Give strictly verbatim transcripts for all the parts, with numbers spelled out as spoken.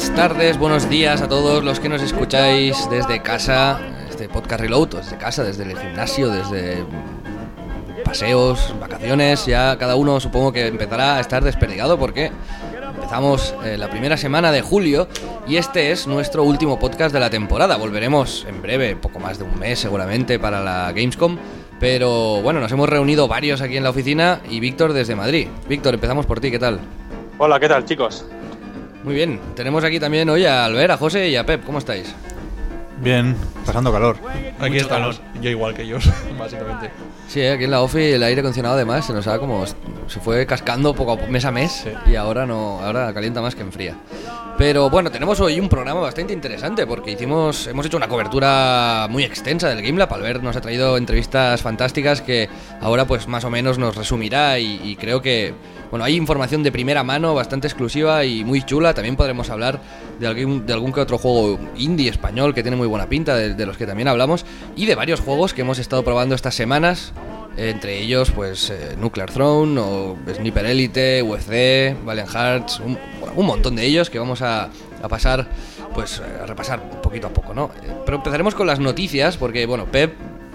buenas tardes, buenos días a todos los que nos escucháis desde casa, este podcast Reload, desde casa, desde el gimnasio, desde paseos, vacaciones. Ya cada uno supongo que empezará a estar desperdigado porque empezamos eh, la primera semana de julio y este es nuestro último podcast de la temporada. Volveremos en breve, poco más de un mes seguramente, para la Gamescom. Pero bueno, nos hemos reunido varios aquí en la oficina y Víctor desde Madrid. Víctor, empezamos por ti, ¿qué tal? Hola, ¿qué tal, chicos? Muy bien, tenemos aquí también hoy a Albert, a José y a Pep. ¿Cómo estáis? Bien, pasando calor. Aquí estamos, calor. Yo igual que ellos, básicamente. Sí, aquí en la ofi el aire acondicionado además se nos ha como se fue cascando poco a poco, mes a mes, sí. Y ahora no, ahora calienta más que enfría. Pero bueno, tenemos hoy un programa bastante interesante porque hicimos, hemos hecho una cobertura muy extensa del Game Lab. Albert nos ha traído entrevistas fantásticas que ahora pues más o menos nos resumirá y, y creo que bueno, hay información de primera mano bastante exclusiva y muy chula. También podremos hablar de algún, de algún que otro juego indie español que tiene muy buena pinta, de, de los que también hablamos, y de varios juegos que hemos estado probando estas semanas. Entre ellos, pues, eh, Nuclear Throne, o Sniper Elite, U F C, Valiant Hearts, un, bueno, un montón de ellos que vamos a, a pasar, pues, a repasar poquito a poco, ¿no? Pero empezaremos con las noticias, porque, bueno, Pep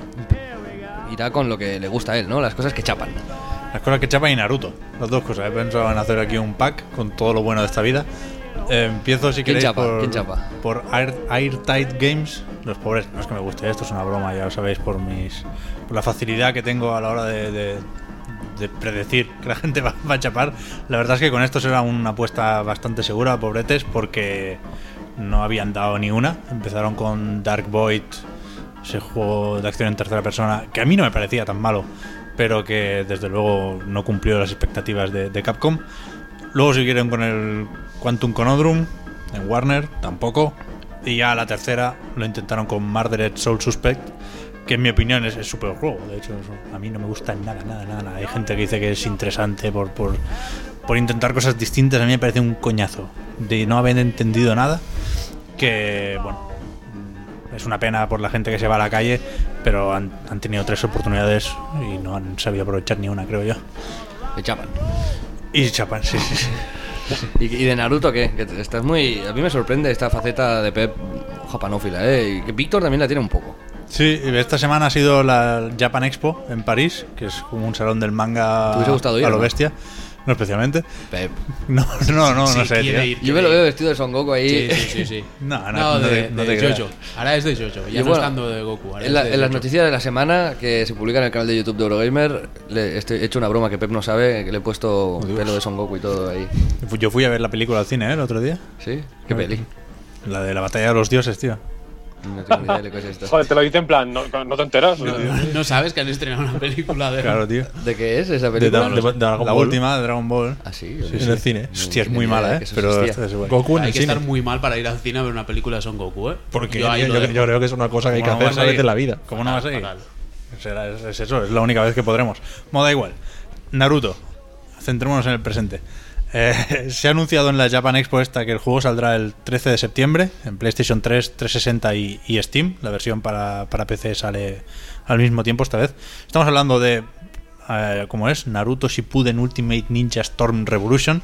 irá con lo que le gusta a él, ¿no? Las cosas que chapan. Las cosas que chapan y Naruto, las dos cosas. He pensado en hacer aquí un pack con todo lo bueno de esta vida. Eh, empiezo, si queréis, chapa? por, ¿Quién chapa? por Air, Airtight Games. Los pobres, no es que me guste, esto es una broma, ya lo sabéis, por mis por la facilidad que tengo a la hora de, de, de predecir que la gente va, va a chapar. La verdad es que con esto será una apuesta bastante segura, pobretes, porque no habían dado ni una. Empezaron con Dark Void, ese juego de acción en tercera persona, que a mí no me parecía tan malo, pero que desde luego no cumplió las expectativas de, de Capcom. Luego siguieron con el Quantum Conundrum en Warner, tampoco. Y ya la tercera lo intentaron con Murdered Soul Suspect, que en mi opinión es, es súper juego. De hecho, eso, a mí no me gusta nada, nada, nada. Hay gente que dice que es interesante por, por, por intentar cosas distintas. A mí me parece un coñazo de no haber entendido nada. Que, bueno, es una pena por la gente que se va a la calle, pero han, han tenido tres oportunidades y no han sabido aprovechar ni una, creo yo. Y chapan. Y chapan, sí, sí, sí. ¿Y, ¿Y de Naruto qué? Que estás muy... A mí me sorprende esta faceta de Pep japanófila, ¿eh? Y que Víctor también la tiene un poco. Sí, esta semana ha sido la Japan Expo en París, que es como un salón del manga ¿Te hubiese gustado ir, a lo no? bestia. No especialmente. Pep. No, no, no, sí, no sé, tío. Ir, Yo me lo veo vestido de Son Goku ahí. Sí, sí, sí, sí. No, no, no, no de, te, no de te Jojo. Ahora es de Jojo, ya Y no bueno, estando de Goku. Ahora En, la, es de en las Jojo. noticias de la semana que se publica en el canal de YouTube de Eurogamer, le estoy, he hecho una broma que Pep no sabe, que le he puesto Dios. pelo de Son Goku y todo ahí. Yo fui a ver la película al cine, ¿eh? El otro día. ¿Sí? ¿Qué peli? La de la batalla de los dioses, tío. No tengo ni idea de qué es esto. Joder, te lo dice en plan, ¿no, no te enteras? No, no sabes que han estrenado una película de... Claro, tío. ¿De qué es esa De, película? de- de- de Dragon la Ball. última de Dragon Ball. Ah, sí. Sí, sí, en el cine. No Hostia, es tenía muy ni idea mala, de ¿eh? que eso Pero existía. esta es igual. Goku Hay que estar muy mal para ir al cine a ver una película de Son Goku, ¿eh? Porque yo, ahí yo- lo yo- dejo. yo creo que es una cosa que hay que ¿Cómo no hacer vas a una vez ir? en la vida. ¿Cómo no Fatal, vas a ir? fatal. Será- Es, es eso, es la única vez que podremos. Bueno, da igual. Naruto. Centrémonos en el presente. Eh, se ha anunciado en la Japan Expo esta que el juego saldrá el trece de septiembre en PlayStation tres, trescientos sesenta y, y Steam. La versión para, para P C sale al mismo tiempo esta vez. Estamos hablando de, eh, ¿cómo es? Naruto Shippuden Ultimate Ninja Storm Revolution.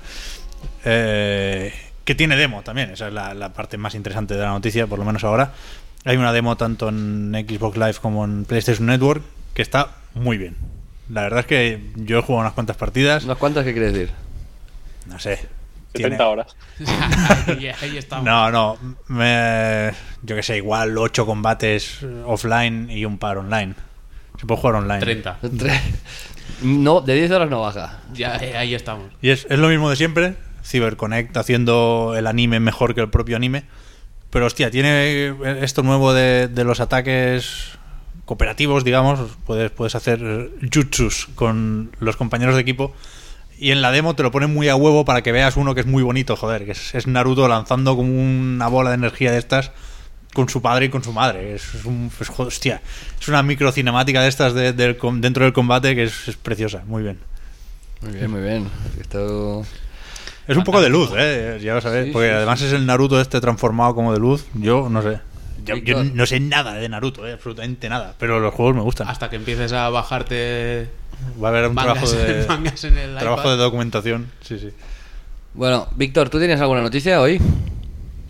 Eh, que tiene demo también. Esa es la, la parte más interesante de la noticia, por lo menos ahora. Hay una demo tanto en Xbox Live como en PlayStation Network que está muy bien. La verdad es que yo he jugado unas cuantas partidas. ¿Unas cuantas qué quiere decir? No sé. setenta tiene- horas. ahí, ahí estamos. No, no. Me, yo que sé, igual ocho combates offline y un par online. Se puede jugar online. treinta. Tre- No, de diez horas no baja. Ya, eh, ahí estamos. Y es, es lo mismo de siempre. CyberConnect haciendo el anime mejor que el propio anime. Pero hostia, tiene esto nuevo de, de los ataques cooperativos, digamos. Puedes, puedes hacer jutsus con los compañeros de equipo. Y en la demo te lo ponen muy a huevo para que veas uno que es muy bonito, joder, que es, es Naruto lanzando como una bola de energía de estas con su padre y con su madre. Es, es un, es, joder, hostia, es una microcinemática de estas de, del com- dentro del combate que es, es preciosa, muy bien. Muy bien, muy bien. Esto... Es un poco de luz, eh, ya lo sabéis, Sí, porque sí, además sí. es el Naruto este transformado como de luz. Yo no sé. Yo, yo Víctor. no sé nada de Naruto, eh, absolutamente nada, pero los juegos me gustan. Hasta que empieces a bajarte Va a haber un mangas, trabajo de mangas en el trabajo iPad. de documentación, sí, sí. Bueno, Víctor, ¿tú tienes alguna noticia hoy?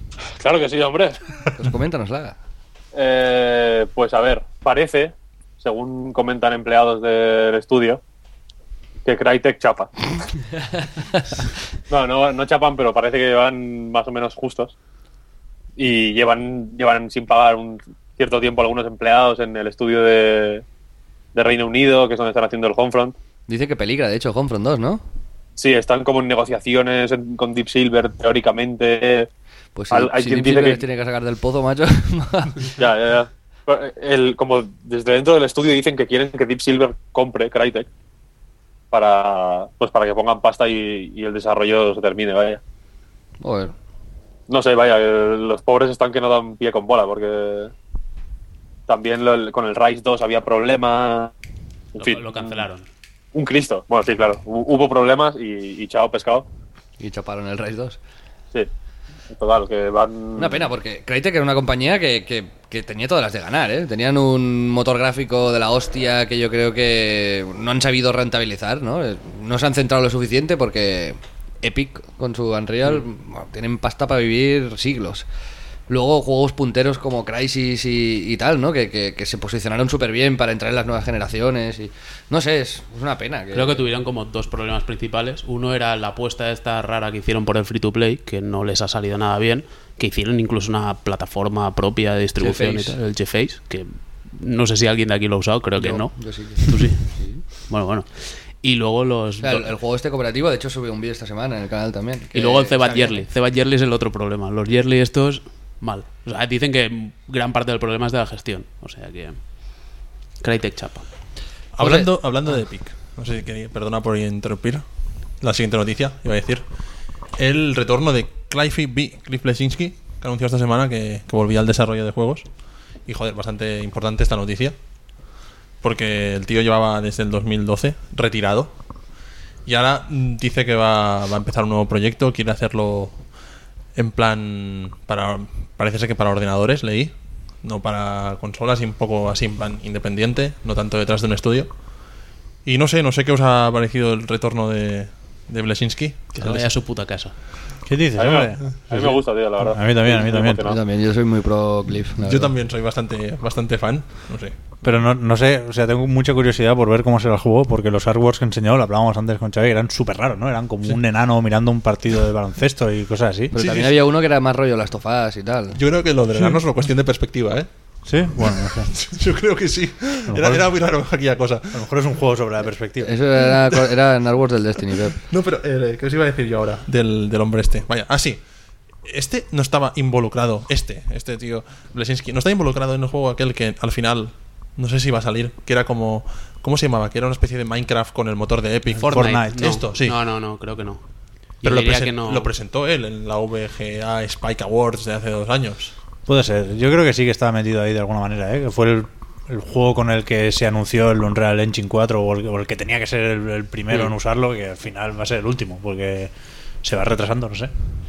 Claro que sí, hombre. Pues coméntanosla. Eh, pues a ver, parece, según comentan empleados del estudio, que Crytek chapa. No, no, no chapan, pero parece que van más o menos justos. Y llevan, llevan sin pagar un cierto tiempo algunos empleados en el estudio de, de Reino Unido, que es donde están haciendo el Homefront. Dice que peligra, de hecho, Homefront dos, ¿no? Sí, están como en negociaciones en- con Deep Silver, teóricamente. Pues si, Al- hay si quien Deep dice Silver que- les tiene que sacar del pozo, macho. Ya, ya, ya. Pero El, como desde dentro del estudio dicen que quieren que Deep Silver compre Crytek para, pues para que pongan pasta y, y el desarrollo se termine, vaya. Joder. No sé, vaya, eh, los pobres están que no dan pie con bola, porque también lo- el- con el Rise dos había problemas. En Lo, fin, lo cancelaron. Un, un Cristo. Bueno, sí, claro. Hu- Hubo problemas y, y chao, pescado. Y chaparon el Rise dos. Sí. Total, que van. Una pena, porque Crytek era una compañía que, que, que tenía todas las de ganar, ¿eh? Tenían un motor gráfico de la hostia que yo creo que no han sabido rentabilizar, ¿no? Eh, No se han centrado lo suficiente porque Epic, con su Unreal, bueno, tienen pasta para vivir siglos. Luego juegos punteros como Crysis y, y tal, ¿no? Que, que, que se posicionaron súper bien para entrar en las nuevas generaciones. Y no sé, es, es una pena. Que... Creo que tuvieron como dos problemas principales. Uno era la apuesta esta rara que hicieron por el free to play, que no les ha salido nada bien. Que hicieron incluso una plataforma propia de distribución y GeFace. tal, el GeFace, que no sé si alguien de aquí lo ha usado, creo que Yo- no. yo sí. ¿Tú sí? Bueno, bueno. Y luego los... O sea, el, el juego este cooperativo, de hecho, subió un vídeo esta semana en el canal también. Y luego el que Cebat está bien. Yearly. Cebat Yearly es el otro problema. Los Yearly estos, mal. O sea, dicen que gran parte del problema es de la gestión. O sea que... Crytek chapa. Hablando, hablando de Epic, no sé si quería, perdona por interrumpir. La siguiente noticia, iba a decir. El retorno de Cliffy B. Cliff Bleszinski, que anunció esta semana que, que volvía al desarrollo de juegos. Y joder, bastante importante esta noticia. Porque el tío llevaba desde el dos mil doce retirado. Y ahora mm, dice que va, va a empezar un nuevo proyecto. Quiere hacerlo en plan para, parece ser que para ordenadores, leí. No para consolas, y un poco así en plan independiente, no tanto detrás de un estudio. Y no sé, no sé qué os ha parecido el retorno de, de Bleszinski. Que se vaya a su puta casa. ¿Qué dices, A mí, me, hombre? a mí me gusta, tío, la verdad. A mí también, a mí Estoy también. Yo emocionado. también, yo soy muy pro Cliff. la Yo verdad. también soy bastante, bastante fan, no sé. Pero no, no sé, o sea, tengo mucha curiosidad por ver cómo será el juego, porque los artworks que enseñó, lo hablábamos antes con Xavi, eran súper raros, ¿no? Eran como un enano mirando un partido de baloncesto y cosas así. Pero Sí, también sí, había uno que era más rollo Last of Us y tal. Yo creo que lo del enano es una cuestión de perspectiva, ¿eh? ¿Sí? Bueno, no sé. Yo creo que sí. lo Era, mejor- era muy raro aquella cosa. A lo mejor es un juego sobre la perspectiva. Eso era, era en Wars del Destiny, Pep. No, pero eh, ¿qué os iba a decir yo ahora? Del, del hombre este. Vaya, ah, sí. Este no estaba involucrado. Este, este tío, Bleszinski, no está involucrado en el juego aquel que al final, no sé si iba a salir, que era como. ¿Cómo se llamaba? Que era una especie de Minecraft con el motor de Epic. Fortnite. Fortnite. No, Esto, sí. No, no, no, creo que no. Yo Pero lo, diría presen- que no. lo presentó él en la V G A Spike Awards de hace dos años. Puede ser. Yo creo que sí que estaba metido ahí de alguna manera, ¿eh? Que fue el, el juego con el que se anunció el Unreal Engine cuatro o el, o el que tenía que ser el, el primero Mm. en usarlo, que al final va a ser el último, porque se va retrasando, no sé.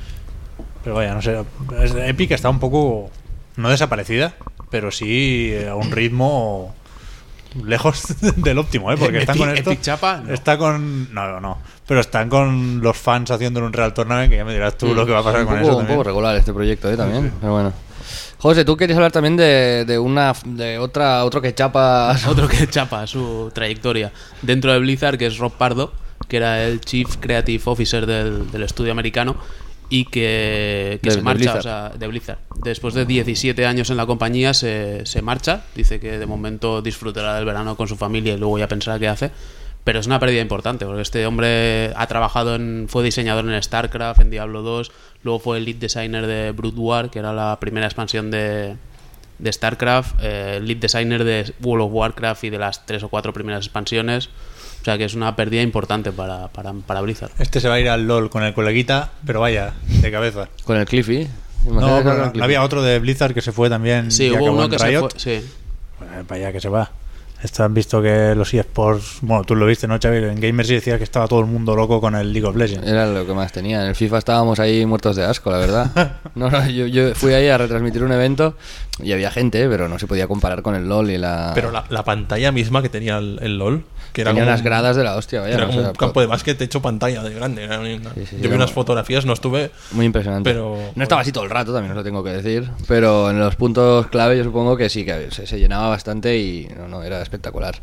Pero vaya, no sé. Es- Epic está un poco, no desaparecida, pero sí a un ritmo lejos del óptimo, ¿eh? Porque están Epic- con esto. Epic chapa, no. Está con. No, no, no. Pero están con los fans haciendo un Unreal Tournament, que ya me dirás tú Mm. lo que va a pasar un, con poco, eso. un también. poco regular este proyecto, ¿eh? También. Pero bueno. José, tú querías hablar también de, de una de otra otro que chapa. Otro que chapa su trayectoria dentro de Blizzard, que es Rob Pardo, que era el Chief Creative Officer del, del estudio americano y que, que De- se de marcha, Blizzard. o sea, de Blizzard. Después de diecisiete años en la compañía se, se marcha, dice que de momento disfrutará del verano con su familia y luego ya pensará qué hace. Pero es una pérdida importante, porque este hombre ha trabajado en... Fue diseñador en StarCraft, en Diablo dos, luego fue el lead designer de Brood War, que era la primera expansión de, de StarCraft, eh, lead designer de World of Warcraft y de las tres o cuatro primeras expansiones. O sea que es una pérdida importante para, para, para Blizzard. Este se va a ir al LOL con el coleguita, pero vaya, de cabeza. Con el Cliffy. No, Imagínate pero con el no, Cliffy. no había otro de Blizzard que se fue también. Sí, y hubo acabó uno en que se Riot. fue... Sí. Pues, para allá que se va. Esto han visto que los eSports. Bueno, tú lo viste, ¿no, Xavi? En Gamers sí decía que estaba todo el mundo loco con el League of Legends. Era lo que más tenía. En el FIFA estábamos ahí muertos de asco, la verdad. No, no, yo, yo fui ahí a retransmitir un evento, y había gente, pero no se podía comparar con el LoL y la... Pero la, la pantalla misma que tenía el, el LoL, que era tenía como unas un- gradas de la hostia, vaya. era o como sea, un campo de básquet hecho pantalla de grande. Era una- Sí, sí, sí, yo vi era unas muy- fotografías, no estuve. Muy impresionante. Pero- no estaba así todo el rato, también os lo tengo que decir. Pero en los puntos clave yo supongo que sí, que se, se llenaba bastante y no, no, era espectacular.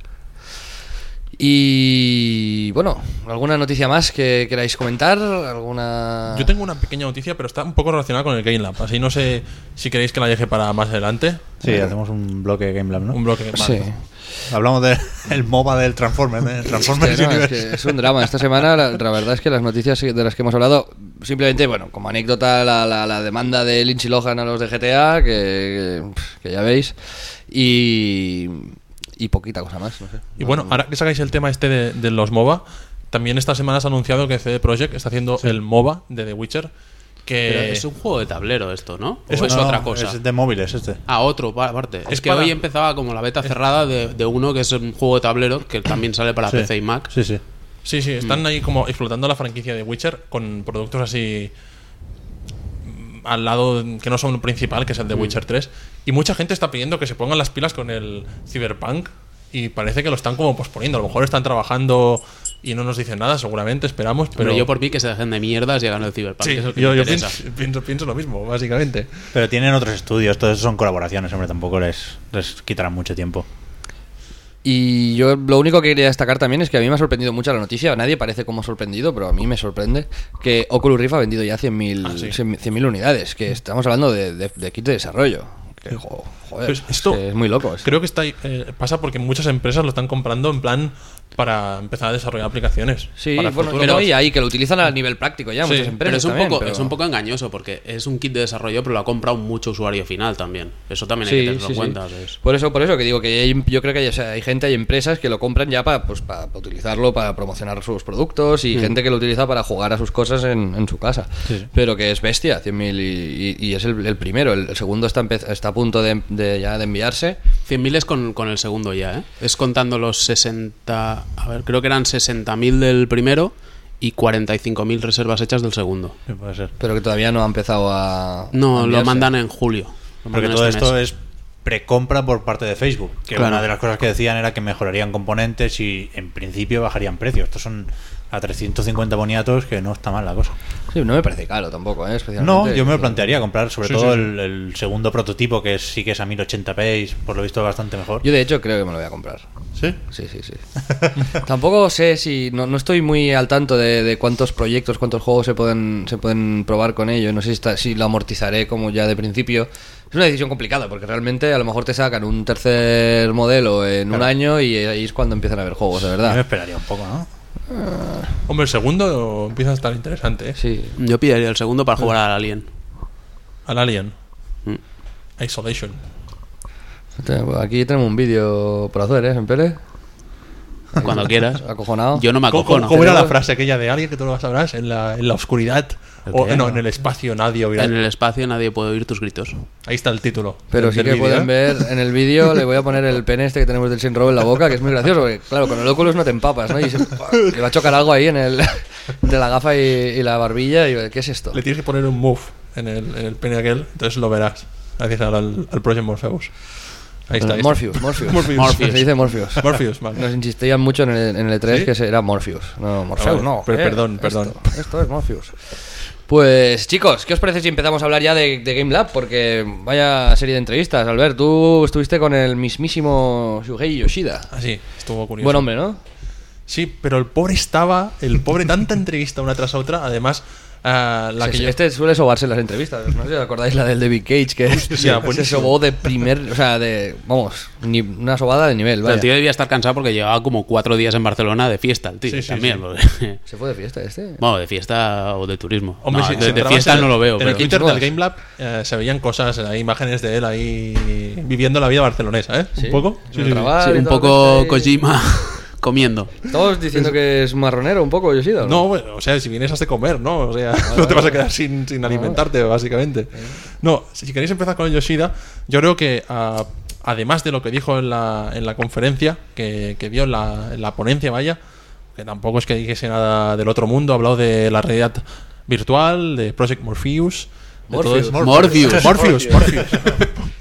Y bueno, ¿alguna noticia más que queráis comentar? ¿Alguna...? Yo tengo una pequeña noticia, pero está un poco relacionada con el Game Lab. Así no sé si queréis que la deje para más adelante. Sí, hacemos un bloque de Game Lab, ¿no? Un bloque. Sí. vale. Hablamos del el MOBA del Transformers, ¿eh? Transformers Hostia, no, es, Universe. que es un drama. Esta semana la, la verdad es que las noticias de las que hemos hablado, simplemente, bueno, como anécdota, la, la, la demanda de Lindsay Lohan a los de G T A, que, que, que ya veis, y, y poquita cosa más, no sé. Y bueno, ahora que sacáis el tema este de, de los MOBA, también esta semana has anunciado que C D Projekt está haciendo el MOBA de The Witcher. Que Pero es un juego de tablero esto, ¿no? ¿O Eso es No, otra cosa? Es de móviles este. Ah, otro, pa- aparte. Es, Es que para- hoy empezaba como la beta cerrada de, de uno que es un juego de tablero que también sale para Sí. P C y Mac. Sí, sí. Sí, sí, Mm. están ahí como explotando la franquicia de Witcher con productos así mm, al lado que no son el principal, que es el Mm. de Witcher tres. Y mucha gente está pidiendo que se pongan las pilas con el Cyberpunk y parece que lo están como posponiendo. A lo mejor están trabajando y no nos dicen nada, seguramente, esperamos, pero... Pero yo por mí que se dejen de mierdas y hagan el Cyberpunk. Sí, que es el que yo, me yo interesa. pienso, pienso, pienso lo mismo, básicamente. Pero tienen otros estudios, todo eso son colaboraciones, hombre, tampoco les, les quitarán mucho tiempo. Y yo lo único que quería destacar también es que a mí me ha sorprendido mucho la noticia. Nadie parece como sorprendido, pero a mí me sorprende que Oculus Rift ha vendido ya cien mil Ah, sí. cien mil unidades, que estamos hablando de, de, de kit de desarrollo. Que, jo- joder, Pues esto es, que es muy loco. esto. Creo que está ahí, eh, pasa porque muchas empresas lo están comprando en plan para empezar a desarrollar aplicaciones. Sí, para el bueno, futuro. pero y ahí que lo utilizan a nivel práctico ya, Sí, muchas empresas Pero es un, también, poco, pero- es un poco engañoso porque es un kit de desarrollo, pero lo ha comprado mucho usuario final también. Eso también hay Sí, que tenerlo sí, en sí. cuenta. ¿sabes? Por eso, por eso que digo que hay- yo creo que hay, o sea, hay gente, hay empresas que lo compran ya para, pues, para utilizarlo, para promocionar sus productos y gente que lo utiliza para jugar a sus cosas en, en su casa. Sí, sí. Pero que es bestia, cien mil y, y- y es el, el primero. El, el segundo está, empe- está a punto de, de ya de enviarse. cien mil es con, con el segundo ya, ¿eh? Es contando los sesenta... A ver, creo que eran sesenta mil del primero y cuarenta y cinco mil reservas hechas del segundo. Sí, puede ser. Pero que todavía no ha empezado a. a No, lo enviarse. mandan en julio. Lo Porque mandan todo este esto mes. es precompra por parte de Facebook. Que Claro. una de las cosas que decían era que mejorarían componentes y en principio bajarían precios. Estos son a trescientos cincuenta boniatos, que no está mal la cosa. Sí, no me parece caro tampoco, ¿eh? Especialmente. No, yo me lo plantearía comprar sobre Sí, todo sí, sí. El, el segundo prototipo, que es- sí que es a mil ochenta p, por lo visto bastante mejor. Yo de hecho creo que me lo voy a comprar. ¿Sí? Sí, sí, sí. Tampoco sé si. No, no estoy muy al tanto de, de cuántos proyectos, cuántos juegos se pueden, se pueden probar con ello. No sé si, está- si lo amortizaré como ya de principio. Es una decisión complicada porque realmente a lo mejor te sacan un tercer modelo en un año y ahí es cuando empiezan a haber juegos, de Yo me verdad. esperaría un poco, ¿no? Hombre, el segundo empieza a estar interesante, ¿eh? Sí. Yo pillaría el segundo para jugar al Alien. Al Alien. Mm. Isolation. Aquí tenemos un vídeo por hacer, ¿eh? En Pele. Cuando quieras. Acojonado. Yo no me ¿Cómo, acojono. cómo era la Tenemos- frase aquella de Alien que tú lo sabrás? En la, en la oscuridad. O, qué? no, en el espacio nadie oirá. En el espacio nadie puede oír tus gritos. Ahí está el título. Pero del- sí del que vídeo, pueden ¿eh? ver en el vídeo, le voy a poner el pene este que tenemos del Sin Robo en la boca, que es muy gracioso, porque claro, con el Oculus no te empapas, ¿no? Y se, le va a chocar algo ahí en el de la gafa y, y la barbilla y ¿qué es esto? Le tienes que poner un move en el, en el pene aquel, entonces lo verás. Gracias al, al Project Morpheus. Ahí está. ahí está. Morpheus, Morpheus. Morpheus. Morpheus. Se dice Morpheus. Morpheus, vale. Nos insistían mucho en el, en el E tres ¿Sí? que era Morpheus. No, Morpheus Ah, vale. no. Per- eh, perdón, esto- perdón. Esto es Morpheus. Pues chicos, ¿qué os parece si empezamos a hablar ya de, de Game Lab? Porque vaya serie de entrevistas. Albert, tú estuviste con el mismísimo Shuhei Yoshida. Ah, sí, estuvo curioso. Buen hombre, ¿no? Sí, pero el pobre estaba, el pobre tanta entrevista una tras otra, además ah, la Se- que yo- Este suele sobarse en las entrevistas. No sé si os acordáis la del David Cage, que Hostia, se buenísimo. sobó de primer. O sea, de. Vamos, ni una sobada de nivel. Pero Vaya. el tío debía estar cansado porque llevaba como cuatro días en Barcelona de fiesta, el tío. Sí, sí, también. sí. porque- ¿Se fue de fiesta este? Bueno, de fiesta o de turismo. Hombre, No, si- de, si de entrabas fiesta en- no lo veo. En pero el Twitter Xbox. del Game Lab eh, se veían cosas, eh, imágenes de él ahí viviendo la vida barcelonesa, ¿eh? ¿Sí? Un poco. Sin trabajar sí, y un todo poco lo que esté ahí. Kojima comiendo. Estamos diciendo que es marronero un poco, Yoshida. ¿o No, bueno, o sea, si vienes has de comer, ¿no? O sea, no te vas a quedar sin, sin alimentarte, básicamente. No, si queréis empezar con el Yoshida, yo creo que ah, además de lo que dijo en la, en la conferencia, que, que dio en la, en la ponencia, vaya, que tampoco es que dijese nada del otro mundo, ha hablado de la realidad virtual, de Project Morpheus. de todo Morpheus. eso. Morpheus. Morpheus, Morpheus.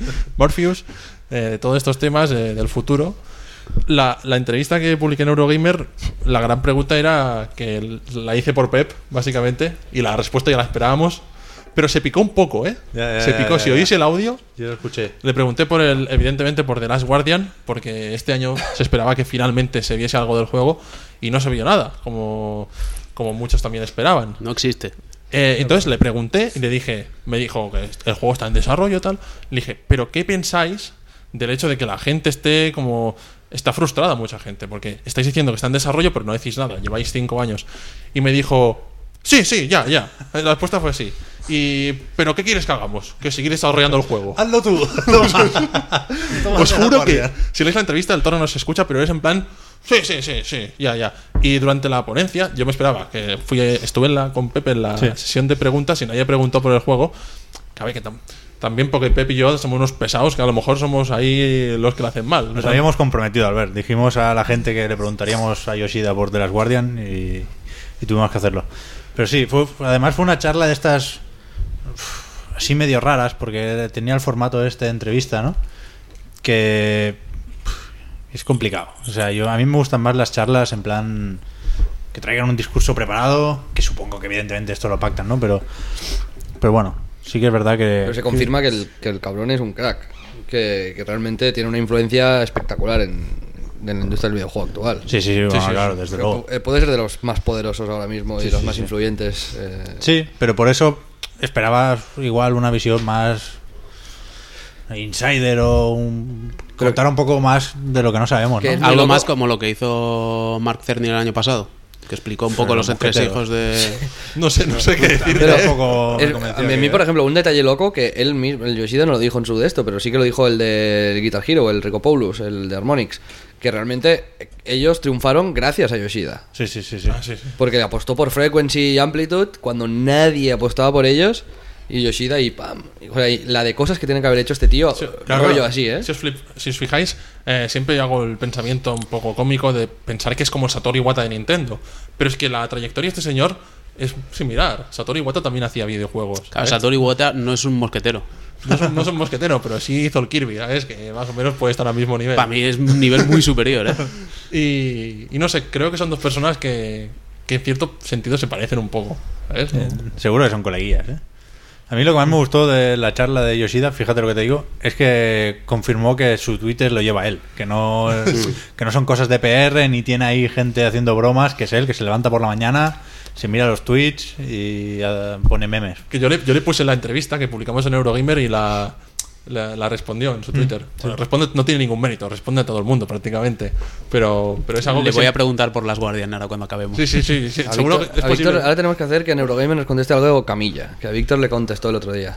Morpheus, eh, todos estos temas eh, del futuro. La, la entrevista que publiqué en Eurogamer, la gran pregunta era que la hice por Pep, básicamente, y la respuesta ya la esperábamos, pero se picó un poco, ¿eh? Ya, ya, se picó. ya, ya, si oís ya. el audio, Yo lo escuché. le pregunté por el, evidentemente por The Last Guardian, porque este año se esperaba que finalmente se viese algo del juego y no se vio nada, como, como muchos también esperaban. No existe. Eh, entonces le pregunté y le dije, me dijo que el juego está en desarrollo y tal. Le dije, ¿pero qué pensáis del hecho de que la gente esté como... Está frustrada mucha gente, porque estáis diciendo que está en desarrollo, pero no decís nada, lleváis cinco años. Y me dijo, sí, sí, ya, ya. La respuesta fue sí. Y, ¿pero qué quieres que hagamos? Que seguir desarrollando el juego. Hazlo tú. Os juro que si leéis la entrevista el tono no se escucha, pero es en plan, sí, sí, sí, sí, ya, ya. Y durante la ponencia yo me esperaba, que fui estuve en la, con Pepe en la Sí. sesión de preguntas y nadie preguntó por el juego. Que a ver, que tam- también porque Pepe y yo somos unos pesados que a lo mejor somos ahí los que lo hacen mal. Nos O sea, habíamos comprometido, Albert. Dijimos a la gente que le preguntaríamos a Yoshida por The Last Guardian y, y tuvimos que hacerlo. Pero sí, fue, además fue una charla de estas uf, así medio raras, porque tenía el formato este de entrevista, ¿no? Que uf, es complicado. O sea, yo a mí me gustan más las charlas en plan que traigan un discurso preparado, que supongo que evidentemente esto lo pactan, ¿no? Pero, pero bueno, sí que es verdad que... Pero se confirma que el, que el cabrón es un crack, que, que realmente tiene una influencia espectacular en, en la industria del videojuego actual. Sí, sí, sí, bueno, sí, claro, sí. desde Pero luego. pu- eh, puede ser de los más poderosos ahora mismo y Sí, los sí, más sí. influyentes. eh, Sí, pero por eso esperaba igual una visión más insider o un, contar un poco más de lo que no sabemos, Que ¿no? es muy Algo loco. más como lo que hizo Mark Cerny el año pasado, que explicó un poco Pero los los entresijos de... no sé, no sé qué decir. Pero un poco me es- convenció a mí, a mí, que- por ejemplo, un detalle loco que él mismo, el Yoshida no lo dijo en su de esto, pero sí que lo dijo el de Guitar Hero, el Ricopoulos, el de Harmonix, que realmente ellos triunfaron gracias a Yoshida. Sí, sí, sí, sí. Ah, sí, sí. Porque apostó por Frequency y Amplitude cuando nadie apostaba por ellos. Y Yoshida y pam. O sea, y la de cosas que tiene que haber hecho este tío, Sí, claro, rollo así, ¿eh? Si os, flip- si os fijáis, eh, siempre hago el pensamiento un poco cómico de pensar que es como Satoru Iwata de Nintendo. Pero es que la trayectoria de este señor es similar. Satoru Iwata también hacía videojuegos. Claro, ¿sabes? Satoru Iwata no es un mosquetero. No es, un- no es un mosquetero, pero sí hizo el Kirby, ¿sabes? Que más o menos puede estar al mismo nivel. Para mí es un nivel muy superior, ¿eh? Y, y no sé, creo que son dos personas que, que en cierto sentido se parecen un poco, ¿sabes? Eh, seguro que son coleguillas, ¿eh? A mí lo que más me gustó de la charla de Yoshida, fíjate lo que te digo, es que confirmó que su Twitter lo lleva él, que no, que no son cosas de P R, ni tiene ahí gente haciendo bromas, que es él, que se levanta por la mañana, se mira los tweets y uh, pone memes. Que yo le, yo le puse la entrevista que publicamos en Eurogamer y la, la, la respondió en su Twitter. Bueno, responde, no tiene ningún mérito, responde a todo el mundo prácticamente. Pero, pero es algo Le que voy sí- a preguntar por las Guardian ahora cuando acabemos. Sí, sí, sí, sí, A seguro Víctor- que es a posible. Víctor- ahora tenemos que hacer que en Eurogamer nos conteste algo Camilla, que a Víctor le contestó el otro día.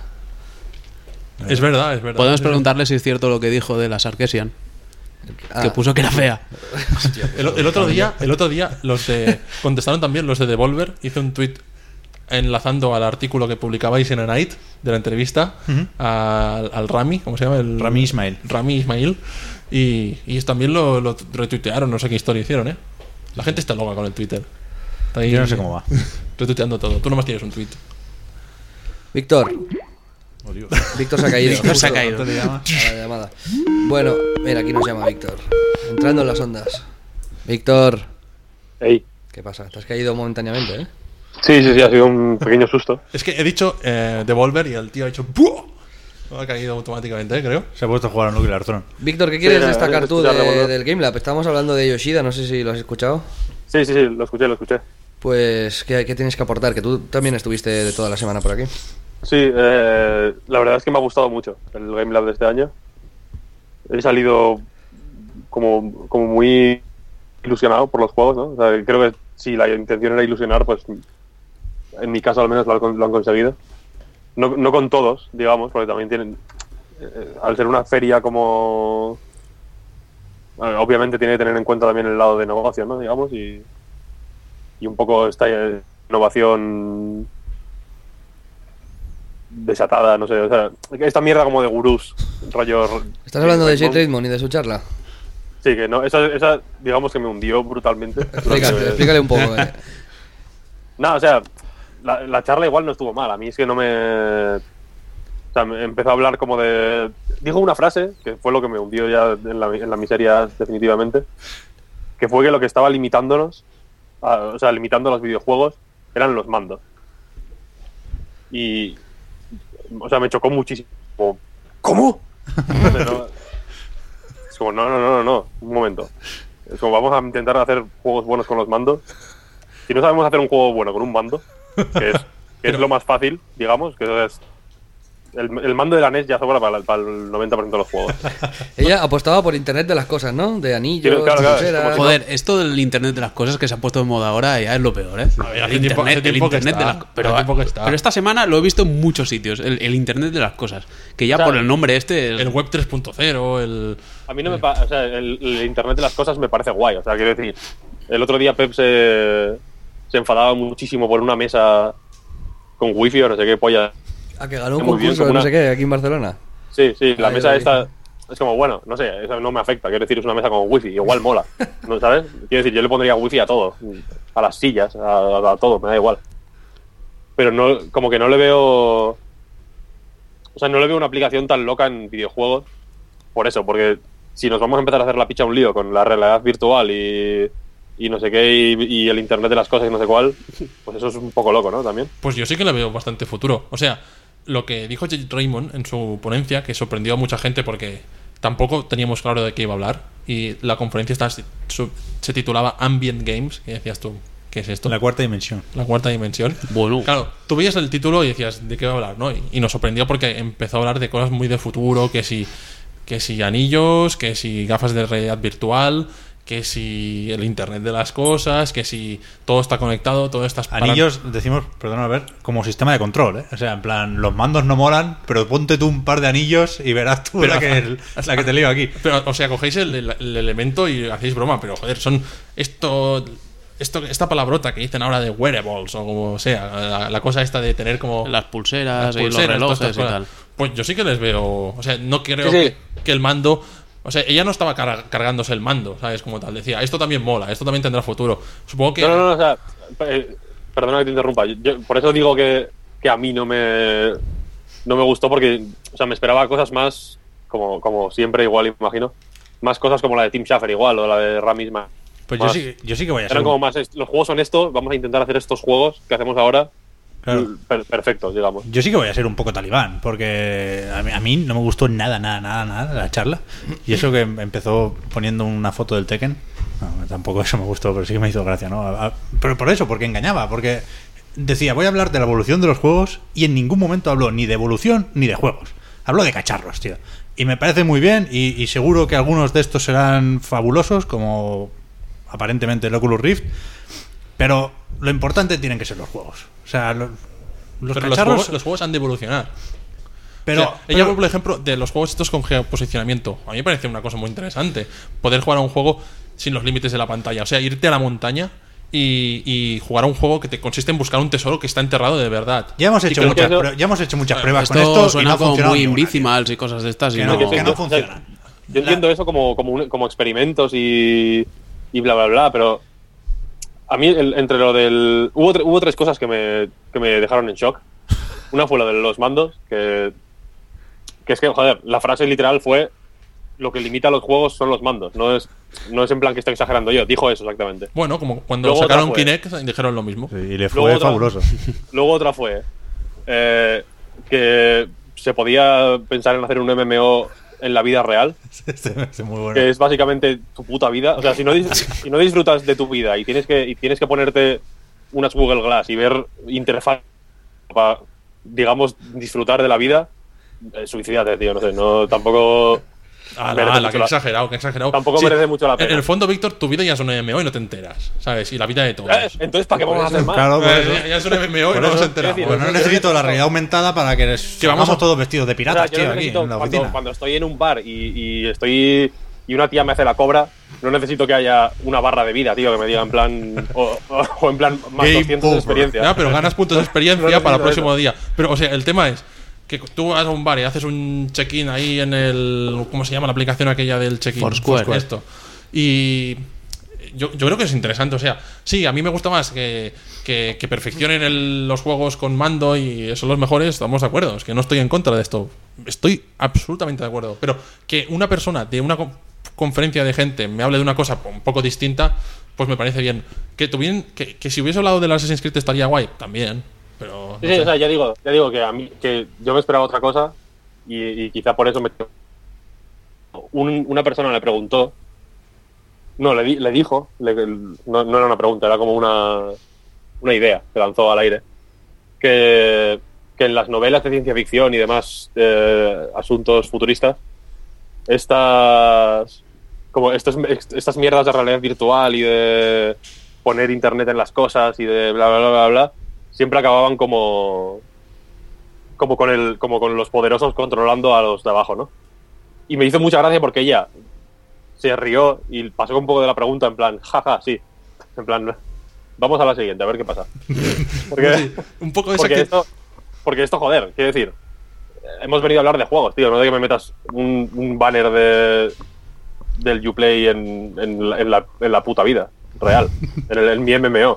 Es verdad, es verdad. Podemos Sí, sí. preguntarle si es cierto lo que dijo de la Sarkesian, Ah, que puso que era fea. El, el otro día, el otro día los de contestaron también los de Devolver, hice un tweet enlazando al artículo que publicabais en A Night de la entrevista Ujú. al, al Rami, ¿cómo se llama? El, Rami Ismail. Rami Ismail. Y, y ellos también lo, lo retuitearon, no sé qué historia hicieron, ¿eh? La gente está loca con el Twitter. Está ahí Yo no sé cómo va. retuiteando todo. Tú nomás tienes un tweet. Víctor, Oh, Dios. Víctor se ha caído. Víctor se ha justo caído. ¿Cuánto le llama? a la llamada. Bueno, mira, aquí nos llama Víctor. Entrando en las ondas. Víctor, Ey. ¿qué pasa? Te has caído momentáneamente, ¿eh? Sí, sí, sí, ha sido un pequeño susto. Es que he dicho eh, Devolver y el tío ha dicho ¡buah! Ha caído automáticamente, ¿eh? Creo. Se ha puesto a jugar a Nuclear Throne. Víctor, ¿qué quieres Sí, destacar eh, tú escuchar de- Revolver. del Game Lab? Estábamos hablando de Yoshida, no sé si lo has escuchado. Sí, sí, sí, lo escuché, lo escuché. Pues, ¿qué, qué tienes que aportar? Que tú también estuviste de toda la semana por aquí. Sí, eh, la verdad es que me ha gustado mucho el Game Lab de este año. He salido como, como muy ilusionado por los juegos, ¿no? O sea, creo que si la intención era ilusionar, pues en mi caso al menos lo han, lo han conseguido. No, no con todos, digamos, porque también tienen... eh, al ser una feria como... bueno, obviamente tiene que tener en cuenta también el lado de negocio, ¿no? Digamos, y, y un poco esta eh, innovación desatada, no sé, o sea, esta mierda como de gurús, rollo... ¿Estás hablando de Shade Raymond. Raymond y de su charla? Sí, que no, esa, esa digamos que me hundió brutalmente. Explícale, Durante- explícale un poco. Eh. No, o sea, la, la charla igual no estuvo mal, a mí es que no me... O sea, me empezó a hablar como de... Dijo una frase, que fue lo que me hundió ya en la, en la miseria definitivamente, que fue que lo que estaba limitándonos, a, o sea, limitando los videojuegos, eran los mandos. Y... O sea, me chocó muchísimo. Como, ¿cómo? Entonces, no, es como, no, no, no, no, no, un momento. Es como, vamos a intentar hacer juegos buenos con los mandos. Si no sabemos hacer un juego bueno con un mando, que es, que es lo más fácil, digamos, que es... El, el mando de la N E S ya sobra para, para el noventa por ciento de los juegos. Ella apostaba por Internet de las cosas, ¿no? De anillos, Claro, claro, claro, pulseras. es como- Joder, esto del Internet de las cosas que se ha puesto de moda ahora ya es lo peor, ¿eh? A ver, hace el tiempo- Internet, hace el tiempo que Internet de está. las pero, Hace tiempo que está. pero esta semana lo he visto en muchos sitios, el, el Internet de las cosas. Que ya O sea, por el nombre este... es- El web tres punto cero, el... A mí no me pa- o sea, el, el Internet de las cosas me parece guay. O sea, quiero decir, el otro día Pep se, se enfadaba muchísimo por una mesa con wifi o no sé qué polla. A que ganó un Muy bien, concurso de como no una- sé qué aquí en Barcelona. Sí, sí, la Ay, mesa ay. esta es como, bueno, no sé, eso no me afecta. Quiero decir, es una mesa con wifi, igual mola. ¿No sabes? Quiero decir, yo le pondría wifi a todo, a las sillas, a, a- a todo, me da igual. Pero no, como que no le veo... O sea, no le veo una aplicación tan loca en videojuegos por eso, porque si nos vamos a empezar a hacer la picha un lío con la realidad virtual y, y no sé qué, y, y el Internet de las cosas y no sé cuál, pues eso es un poco loco, ¿no? También. Pues yo sí que le veo bastante futuro. O sea, lo que dijo Jade Raymond en su ponencia, que sorprendió a mucha gente porque tampoco teníamos claro de qué iba a hablar, y la conferencia estaba, su- se titulaba Ambient Games, que decías tú, ¿qué es esto? La cuarta dimensión. La cuarta dimensión. Bueno, Claro, tú veías el título y decías, ¿de qué va a hablar? ¿No? Y, y nos sorprendió porque empezó a hablar de cosas muy de futuro, que si, que si anillos, que si gafas de realidad virtual, que si el Internet de las cosas, que si todo está conectado, todo estas paran- Anillos, decimos, perdona, a ver, como sistema de control, ¿eh? O sea, en plan, los mandos no molan, pero ponte tú un par de anillos y verás tú Pero- la, que, la que te lío aquí. Pero, o sea, cogéis el, el- el elemento y hacéis broma, pero joder, son esto, esto esta palabrota que dicen ahora de wearables o como sea, la, la cosa esta de tener como las pulseras, las y pulseras, los todas relojes estas y cosas. tal. Pues yo sí que les veo, o sea, no creo Sí, sí. Que, que el mando, o sea, ella no estaba car- cargándose el mando, ¿sabes? Como tal, decía, esto también mola, esto también tendrá futuro. Supongo que No, no, no, o sea, eh, perdona que te interrumpa. Yo, por eso digo que, que a mí no me no me gustó porque, o sea, me esperaba cosas más, como, como siempre, igual, imagino, más cosas como la de Tim Schafer igual, o la de Rami Ismail. Pues yo Más- sí, yo sí que voy a ser. Eran un- como más, est- los juegos son estos, vamos a intentar hacer estos juegos que hacemos ahora Claro. per- perfectos, digamos. Yo sí que voy a ser un poco talibán, porque a mí, a mí no me gustó nada, nada, nada, nada la charla. Y eso que empezó poniendo una foto del Tekken, no, tampoco eso me gustó, pero sí que me hizo gracia, ¿no? A- a- Pero por eso, porque engañaba, porque decía, voy a hablar de la evolución de los juegos y en ningún momento habló ni de evolución ni de juegos. Habló de cacharros, tío. Y me parece muy bien y, y seguro que algunos de estos serán fabulosos, como aparentemente el Oculus Rift, pero lo importante tienen que ser los juegos. O sea, lo- los pero los cacharros... juegos, los juegos han de evolucionar. pero, O sea, pero- ella, por ejemplo, de los juegos estos con geoposicionamiento, a mí me parece una cosa muy interesante. Poder jugar a un juego sin los límites de la pantalla. O sea, irte a la montaña y, y jugar a un juego que te consiste en buscar un tesoro que está enterrado de verdad. Ya hemos Y hecho que- muchas, eso- prue- ya hemos hecho muchas pruebas Esto con esto y suena no ha como funcionado muy ninguna, tío. Invisimals y cosas de estas. Y Que no, no, que no o sea, funcionan. Yo entiendo eso como, como, un- como experimentos y, y bla, bla, bla, pero a mí el- entre lo del... Hubo, tre- hubo tres cosas que me, que me dejaron en shock. Una fue lo de los mandos, que, que es que, joder, la frase literal fue lo que limita a los juegos son los mandos. No es, no es en plan que esté exagerando yo, dijo eso exactamente. Bueno, como cuando Luego sacaron otra fue- Kinect dijeron lo mismo. Sí, y le Luego fue otra- fabuloso. Luego otra fue eh, que se podía pensar en hacer un M M O en la vida real, Este es muy bueno. que es básicamente tu puta vida. O sea, si no, dis- si no disfrutas de tu vida y tienes que y tienes que ponerte unas Google Glass y ver interfaz para, digamos, disfrutar de la vida, eh, suicídate, tío, no sé, no, tampoco... Ala, merece ala, mucho que la- exagerado, que exagerado. Tampoco merece mucho la en- pena. En el fondo, Víctor, tu vida ya es un M M O y no te enteras, ¿sabes? Y la vida de todos. Eh, Entonces, ¿para qué vamos a hacer más? Claro, por Eh, eso. ya- ya es un M M O y Por no eso. nos enteramos. Quiero Pues no Yo necesito la necesito- realidad aumentada para que Que vamos vamos a- todos vestidos de O sea, piratas, yo tío, no aquí necesito, en la cuando, oficina. cuando estoy en un bar y, y estoy y una tía me hace la cobra, no necesito que haya una barra de vida, tío, que me diga en plan o, o- o en plan más Game doscientos de over. experiencia. Ya, pero ganas puntos de experiencia No necesito para el próximo eso. día. Pero, o sea, el tema es que tú vas a un bar y haces un check-in ahí en el... ¿Cómo se llama la aplicación aquella del check-in? Foursquare. Esto. Y yo, yo creo que es interesante. O sea, sí, a mí me gusta más que, que, que perfeccionen el, los juegos con mando y son los mejores, estamos de acuerdo. Es que no estoy en contra de esto. Estoy absolutamente de acuerdo. Pero que una persona de una co- conferencia de gente me hable de una cosa un poco distinta, pues me parece bien. Que, tuvieran, que, que si hubiese hablado del Assassin's Creed estaría guay, también. Pero. Sí, No sí, sé. o sea, ya digo, ya digo que a mí que yo me esperaba otra cosa y, y quizá por eso me Un, una persona le preguntó, no, le, di, le dijo, le, no, no era una pregunta, era como una, una idea que lanzó al aire, que, que en las novelas de ciencia ficción y demás eh, asuntos futuristas, estas, como estos, estas mierdas de realidad virtual y de poner internet en las cosas y de bla, bla, bla, bla, bla, siempre acababan como, como, con el, como con los poderosos controlando a los de abajo, ¿no? Y me hizo mucha gracia porque ella se rió y pasó un poco de la pregunta en plan, jaja, sí. En plan, vamos a la siguiente, a ver qué pasa. Porque, Sí, un poco de esa porque, que- esto, porque esto, joder, quiero decir, hemos venido a hablar de juegos, tío, no de que me metas un, un banner de del Uplay en, en, la, en, la, en la puta vida real, en, el, en mi M M O.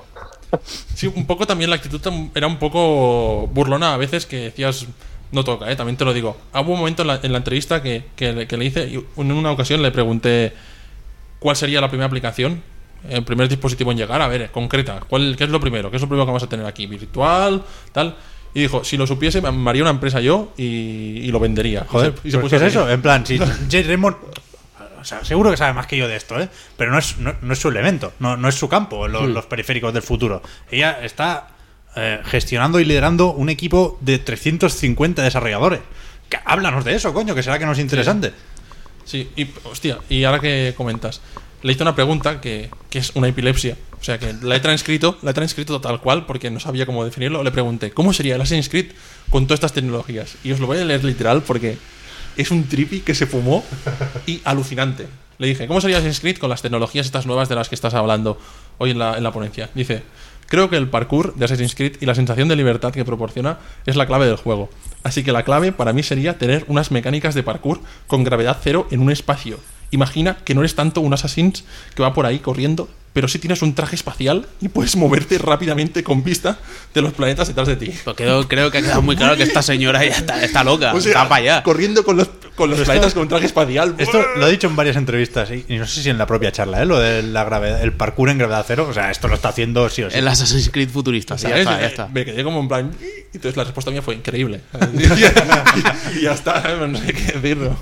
Sí, un poco también la actitud tam- era un poco burlona a veces, que decías, no toca, ¿eh? También te lo digo. Hubo un momento en la, en la entrevista que, que, le- que le hice, y en una ocasión le pregunté cuál sería la primera aplicación, el primer dispositivo en llegar. A ver, concreta, ¿cuál, ¿qué es lo primero? ¿Qué es lo primero que vamos a tener aquí? ¿Virtual? Tal. Y dijo, si lo supiese, me haría una empresa yo y, y lo vendería. Joder, y se, y se pues puso ¿qué es a reír. eso? En plan, si Jay Raymond, o sea, seguro que sabe más que yo de esto, ¿eh? Pero no es, no, no es su elemento, no, no es su campo, los, los periféricos del futuro. Ella está eh, gestionando y liderando un equipo de trescientos cincuenta desarrolladores. Que- Háblanos de eso, coño, que será que no es interesante. Sí, y hostia, y ahora que comentas, le hice una pregunta que, que es una epilepsia. O sea, que la he transcrito, la he transcrito tal cual porque no sabía cómo definirlo. Le pregunté, ¿cómo sería el Assassin's Creed con todas estas tecnologías? Y os lo voy a leer literal porque es un trippy que se fumó y alucinante. Le dije, ¿cómo sería Assassin's Creed con las tecnologías estas nuevas de las que estás hablando hoy en la, en la ponencia? Dice, creo que el parkour de Assassin's Creed y la sensación de libertad que proporciona es la clave del juego. Así que la clave para mí sería tener unas mecánicas de parkour con gravedad cero en un espacio. Imagina que no eres tanto un Assassin's que va por ahí corriendo, pero sí tienes un traje espacial y puedes moverte rápidamente con vista de los planetas detrás de ti. Pues quedó- creo que ha quedado muy claro que esta señora ya está, está loca, O sea, está para allá. corriendo con los, con los planetas con traje espacial. Esto lo he dicho en varias entrevistas y, y no sé si en la propia charla, ¿eh? Lo de la gravedad, el parkour en gravedad cero, o sea, esto lo está haciendo sí o sí. El Assassin's Creed futurista, sí, ya ¿Sabes? está, ya está. Me quedé como en plan. Y entonces la respuesta mía fue increíble. y ya está, no sé qué decirlo.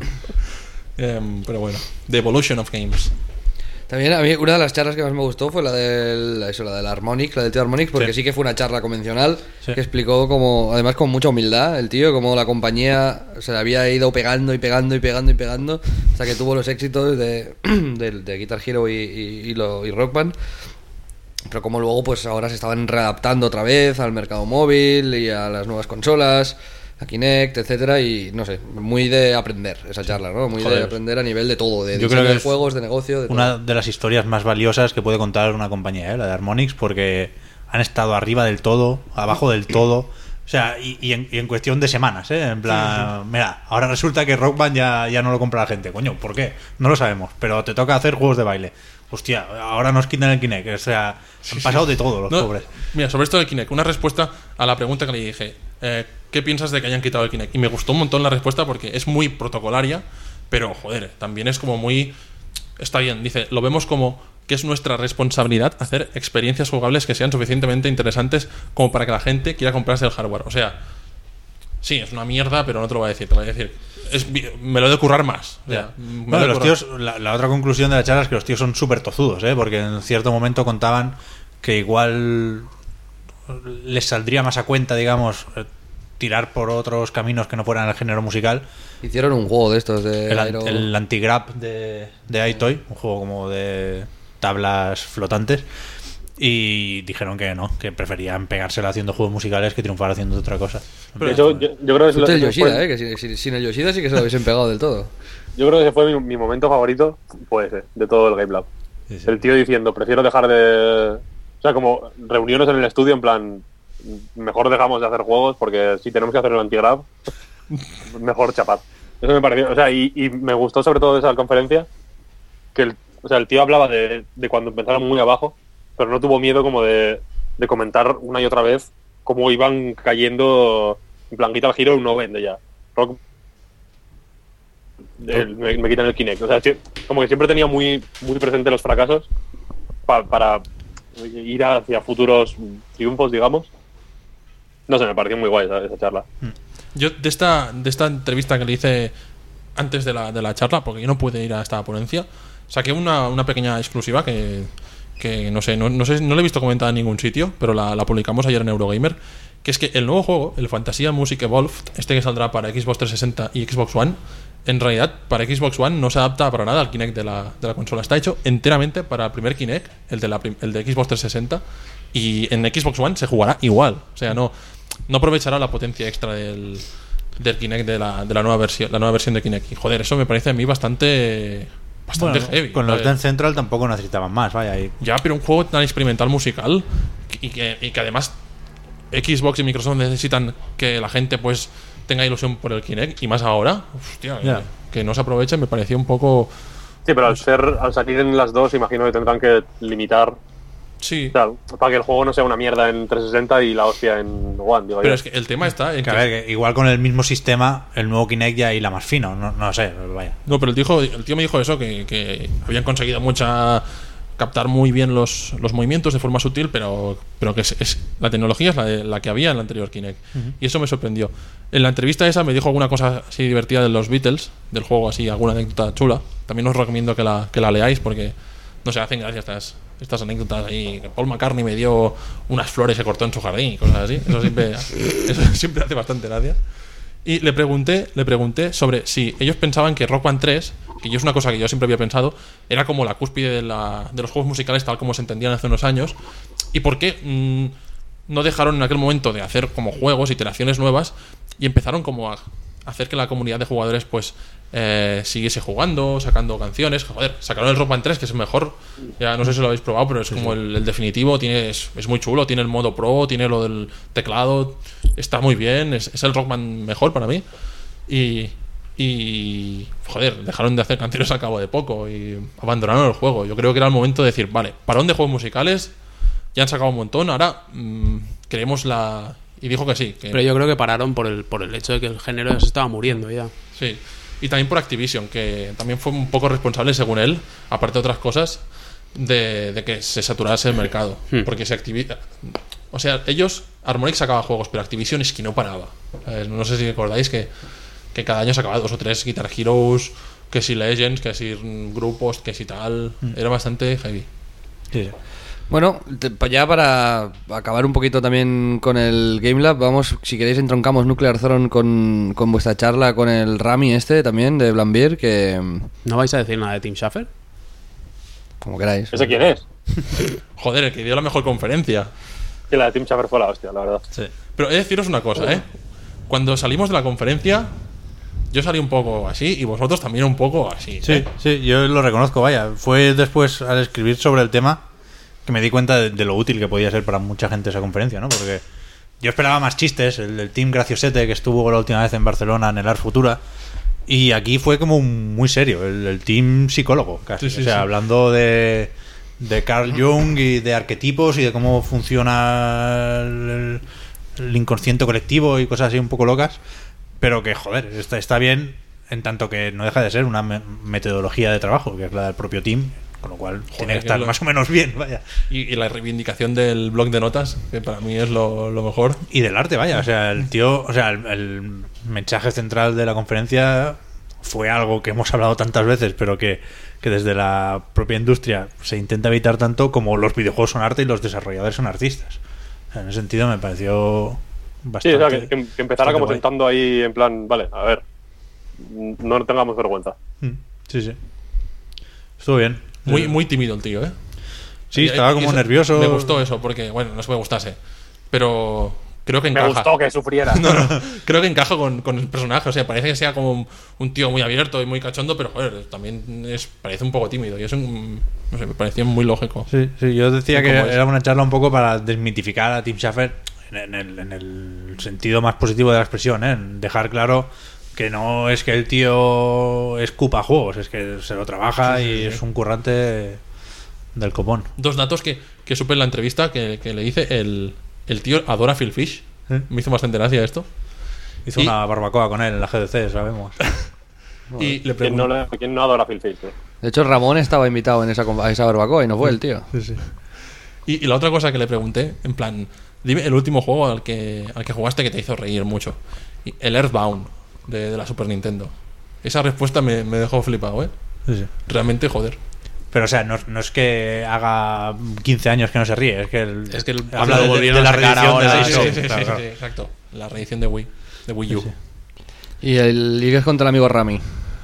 Em, pero bueno, The Evolution of Games. También a mí una de las charlas que más me gustó fue la del eso, la del Harmonix, la del tío Harmonix, porque Sí. sí. que fue una charla convencional Sí. que explicó como, además con mucha humildad, el tío, cómo la compañía se le había ido pegando y pegando y pegando y pegando hasta que tuvo los éxitos de, de, de Guitar Hero y, y, y, lo, y Rock Band. Pero como luego pues ahora se estaban readaptando otra vez al mercado móvil y a las nuevas consolas, a Kinect, etcétera, y no sé, muy de aprender esa charla, ¿no? Muy Joder. de aprender a nivel de todo, de Yo diseño creo que de es juegos, de negocio, de una todo. de las historias más valiosas que puede contar una compañía, ¿eh? La de Harmonix, porque han estado arriba del todo, abajo del todo. O sea, y, y, en, y en cuestión de semanas, ¿eh? En plan, mira, ahora resulta que Rock Band ya, ya no lo compra la gente. Coño, ¿por qué? No lo sabemos, pero te toca hacer juegos de baile. Hostia, ahora nos quitan el Kinect. O sea, han pasado de todo los No, pobres. Mira, sobre esto del Kinect, una respuesta a la pregunta que le dije. Eh, ¿Qué piensas de que hayan quitado el Kinect? Y me gustó un montón la respuesta porque es muy protocolaria, pero joder, también es como muy. Está bien, dice, lo vemos como que es nuestra responsabilidad hacer experiencias jugables que sean suficientemente interesantes como para que la gente quiera comprarse el hardware. O sea, sí, es una mierda, pero no te lo voy a decir, te lo voy a decir. Es, me lo he de currar más. O sea, me lo Bueno, he de los currar. tíos, la, la otra conclusión de la charla es que los tíos son súper tozudos, ¿eh? Porque en cierto momento contaban que igual les saldría más a cuenta, digamos, eh, tirar por otros caminos que no fueran el género musical. Hicieron un juego de estos de El, aero- an- el anti-grab de, de iToy, un juego como de tablas flotantes. Y dijeron que no, que preferían pegársela haciendo juegos musicales que triunfar haciendo otra cosa. De hecho, yo, yo creo que es lo- Justo el ese Yoshida, fue- ¿eh? Que sin, sin- sin el Yoshida sí que se lo hubiesen pegado del todo. Yo creo que ese fue mi, mi momento favorito, puede ser, de todo el Game Lab. Sí, sí. El tío diciendo, prefiero dejar de... O sea, como reuniones en el estudio en plan, mejor dejamos de hacer juegos porque si tenemos que hacer el anti-grab, mejor chapad. Eso me pareció, o sea, y, y me gustó sobre todo de esa conferencia que el, O sea, el tío hablaba de, de cuando empezaron muy abajo, pero no tuvo miedo como de, de comentar una y otra vez cómo iban cayendo. En plan, Guitar Hero no vende ya. Rock el, me, me quitan el Kinect. O sea, como que siempre tenía muy, muy presente los fracasos pa, para ir hacia futuros triunfos, digamos. No sé, me pareció muy guay esa, esa charla. Yo de esta, de esta entrevista que le hice antes de la, de la charla, porque yo no pude ir a esta ponencia, saqué una, una pequeña exclusiva que, que no sé, no, no sé, no la he visto comentada en ningún sitio, pero la, la publicamos ayer en Eurogamer, que es que el nuevo juego, el Fantasia Music Evolved, este que saldrá para Xbox trescientos sesenta y Xbox One, en realidad para Xbox One no se adapta para nada al Kinect de la, de la consola. Está hecho enteramente para el primer Kinect, el de, la, el de Xbox trescientos sesenta, y en Xbox One se jugará igual. O sea, no, no aprovechará la potencia extra del, del Kinect de la, de la nueva versión, la nueva versión de Kinect. Y joder, eso me parece a mí bastante bastante bueno, heavy. Con los Dance Central tampoco necesitaban más, vaya. Y... Ya, pero un juego tan experimental musical y que, y que además Xbox y Microsoft necesitan que la gente pues tenga ilusión por el Kinect, y más ahora, hostia, yeah. que, que no se aproveche, me parecía un poco... Sí, pero al ser al salir en las dos, imagino que tendrán que limitar. Sí. O sea, para que el juego no sea una mierda en trescientos sesenta y la hostia en One, digo Pero yo. es que el tema está en que, que... A ver, que igual con el mismo sistema, el nuevo Kinect ya hila más fino, no, no sé, vaya. No, pero el tío, el tío me dijo eso, que, que habían conseguido mucha... captar muy bien los, los movimientos de forma sutil, pero, pero que es, es la tecnología es la, de, la que había en el anterior Kinect. Uh-huh. Y eso me sorprendió. En la entrevista esa me dijo alguna cosa así divertida de los Beatles, del juego, así, alguna anécdota chula. También os recomiendo que la, que la leáis, porque no se hacen gracia estas, estas anécdotas ahí. Paul McCartney me dio unas flores que cortó en su jardín y cosas así. Eso siempre, eso siempre hace bastante gracia. Y le pregunté, le pregunté sobre si ellos pensaban que Rock Band tres, que yo es una cosa que yo siempre había pensado, era como la cúspide de, la, de los juegos musicales tal como se entendían hace unos años, y por qué mmm, no dejaron en aquel momento de hacer como juegos, iteraciones nuevas, y empezaron como a hacer que la comunidad de jugadores pues eh, siguiese jugando, sacando canciones. Joder, sacaron el Rock Band tres, que es el mejor, ya no sé si lo habéis probado, pero es sí, como sí. El, el definitivo, tiene, es, es muy chulo, tiene el modo pro, tiene lo del teclado, está muy bien, es, es el Rock Band mejor para mí. Y, y joder, dejaron de hacer canciones al cabo de poco y abandonaron el juego. Yo creo que era el momento de decir, vale, parón de juegos musicales, ya han sacado un montón, ahora mmm, queremos la... Y dijo que sí. Que... Pero yo creo que pararon por el, por el hecho de que el género se estaba muriendo ya. Sí. Y también por Activision, que también fue un poco responsable, según él, aparte de otras cosas, de, de que se saturase el mercado. Hmm. Porque se Activision... O sea, ellos... Harmonix sacaba juegos, pero Activision es que no paraba. ¿Sabes? No sé si recordáis que, que cada año sacaba dos o tres Guitar Heroes, que si Legends, que si grupos, que si tal... Hmm. Era bastante heavy. Sí. Bueno, ya para acabar un poquito también con el Game Lab, vamos, si queréis entroncamos Nuclear Throne con, con vuestra charla con el Rami este también, de Blambeer, que... ¿No vais a decir nada de Tim Schafer? Como queráis. ¿Ese quién es? Joder, el que dio la mejor conferencia. Que la de Tim Schafer fue la hostia, la verdad. Sí. Pero he de deciros una cosa, ¿eh? Cuando salimos de la conferencia, yo salí un poco así y vosotros también un poco así. Sí, ¿eh? sí, yo lo reconozco, vaya. Fue después al escribir sobre el tema que me di cuenta de, de lo útil que podía ser para mucha gente esa conferencia, ¿no? Porque yo esperaba más chistes, el del Team Graciosete que estuvo la última vez en Barcelona en el Ars Futura, y aquí fue como muy serio, el, el team psicólogo casi, sí, sí, o sea, sí. Hablando de, de Carl Jung y de arquetipos y de cómo funciona el, el inconsciente colectivo y cosas así un poco locas, pero que joder, está, está bien en tanto que no deja de ser una me- metodología de trabajo, que es la del propio team. Con lo cual, joder, tiene que estar lo... más o menos bien, vaya. Y, y la reivindicación del blog de notas, que para mí es lo, lo mejor. Y del arte, vaya. O sea, el tío, o sea, el, el mensaje central de la conferencia fue algo que hemos hablado tantas veces, pero que, que desde la propia industria se intenta evitar tanto, como los videojuegos son arte y los desarrolladores son artistas. O sea, en ese sentido me pareció bastante... Sí, o sea, que, que empezara como guay. Sentando ahí en plan, vale, a ver, no tengamos vergüenza. Sí, sí. Estuvo bien. Muy, muy tímido el tío, ¿eh? Sí, estaba como nervioso. Me gustó eso, porque, bueno, no es que me gustase, pero creo que encaja. Me gustó que sufriera. No, no, creo que encaja con, con el personaje. O sea, parece que sea como un, un tío muy abierto y muy cachondo, pero, joder, también es, parece un poco tímido. Y eso, no sé, me pareció muy lógico. Sí, sí, yo decía que era es? una charla un poco para desmitificar a Tim Schafer en el, en el sentido más positivo de la expresión, ¿eh? En dejar claro que no es que el tío escupa juegos, es que se lo trabaja sí, sí, y sí. es un currante del copón. Dos datos que, que supe en la entrevista que, que le hice, el, el tío adora Phil Fish. ¿Eh? Me hizo bastante gracia esto. Hizo y, una barbacoa con él en la G D C, sabemos. Y le ¿Quién, no le, ¿Quién no adora Phil Fish? ¿No? De hecho, Ramón estaba invitado en esa, a esa barbacoa y no fue el tío. Sí, sí. Y, y la otra cosa que le pregunté, en plan, dime el último juego al que, al que jugaste que te hizo reír mucho. Y el Earthbound de, de la Super Nintendo. Esa respuesta me, me dejó flipado, ¿eh? Sí, sí. Realmente, joder. Pero, o sea, no, no es que haga quince años que no se ríe, es que, el, es que el, habla de, de, de la reedición ahora, de sí, la sí, sí, sí, claro, sí, claro. sí, exacto. La reedición de Wii, de Wii U. Sí, sí. Y el ligues contra el amigo Rami.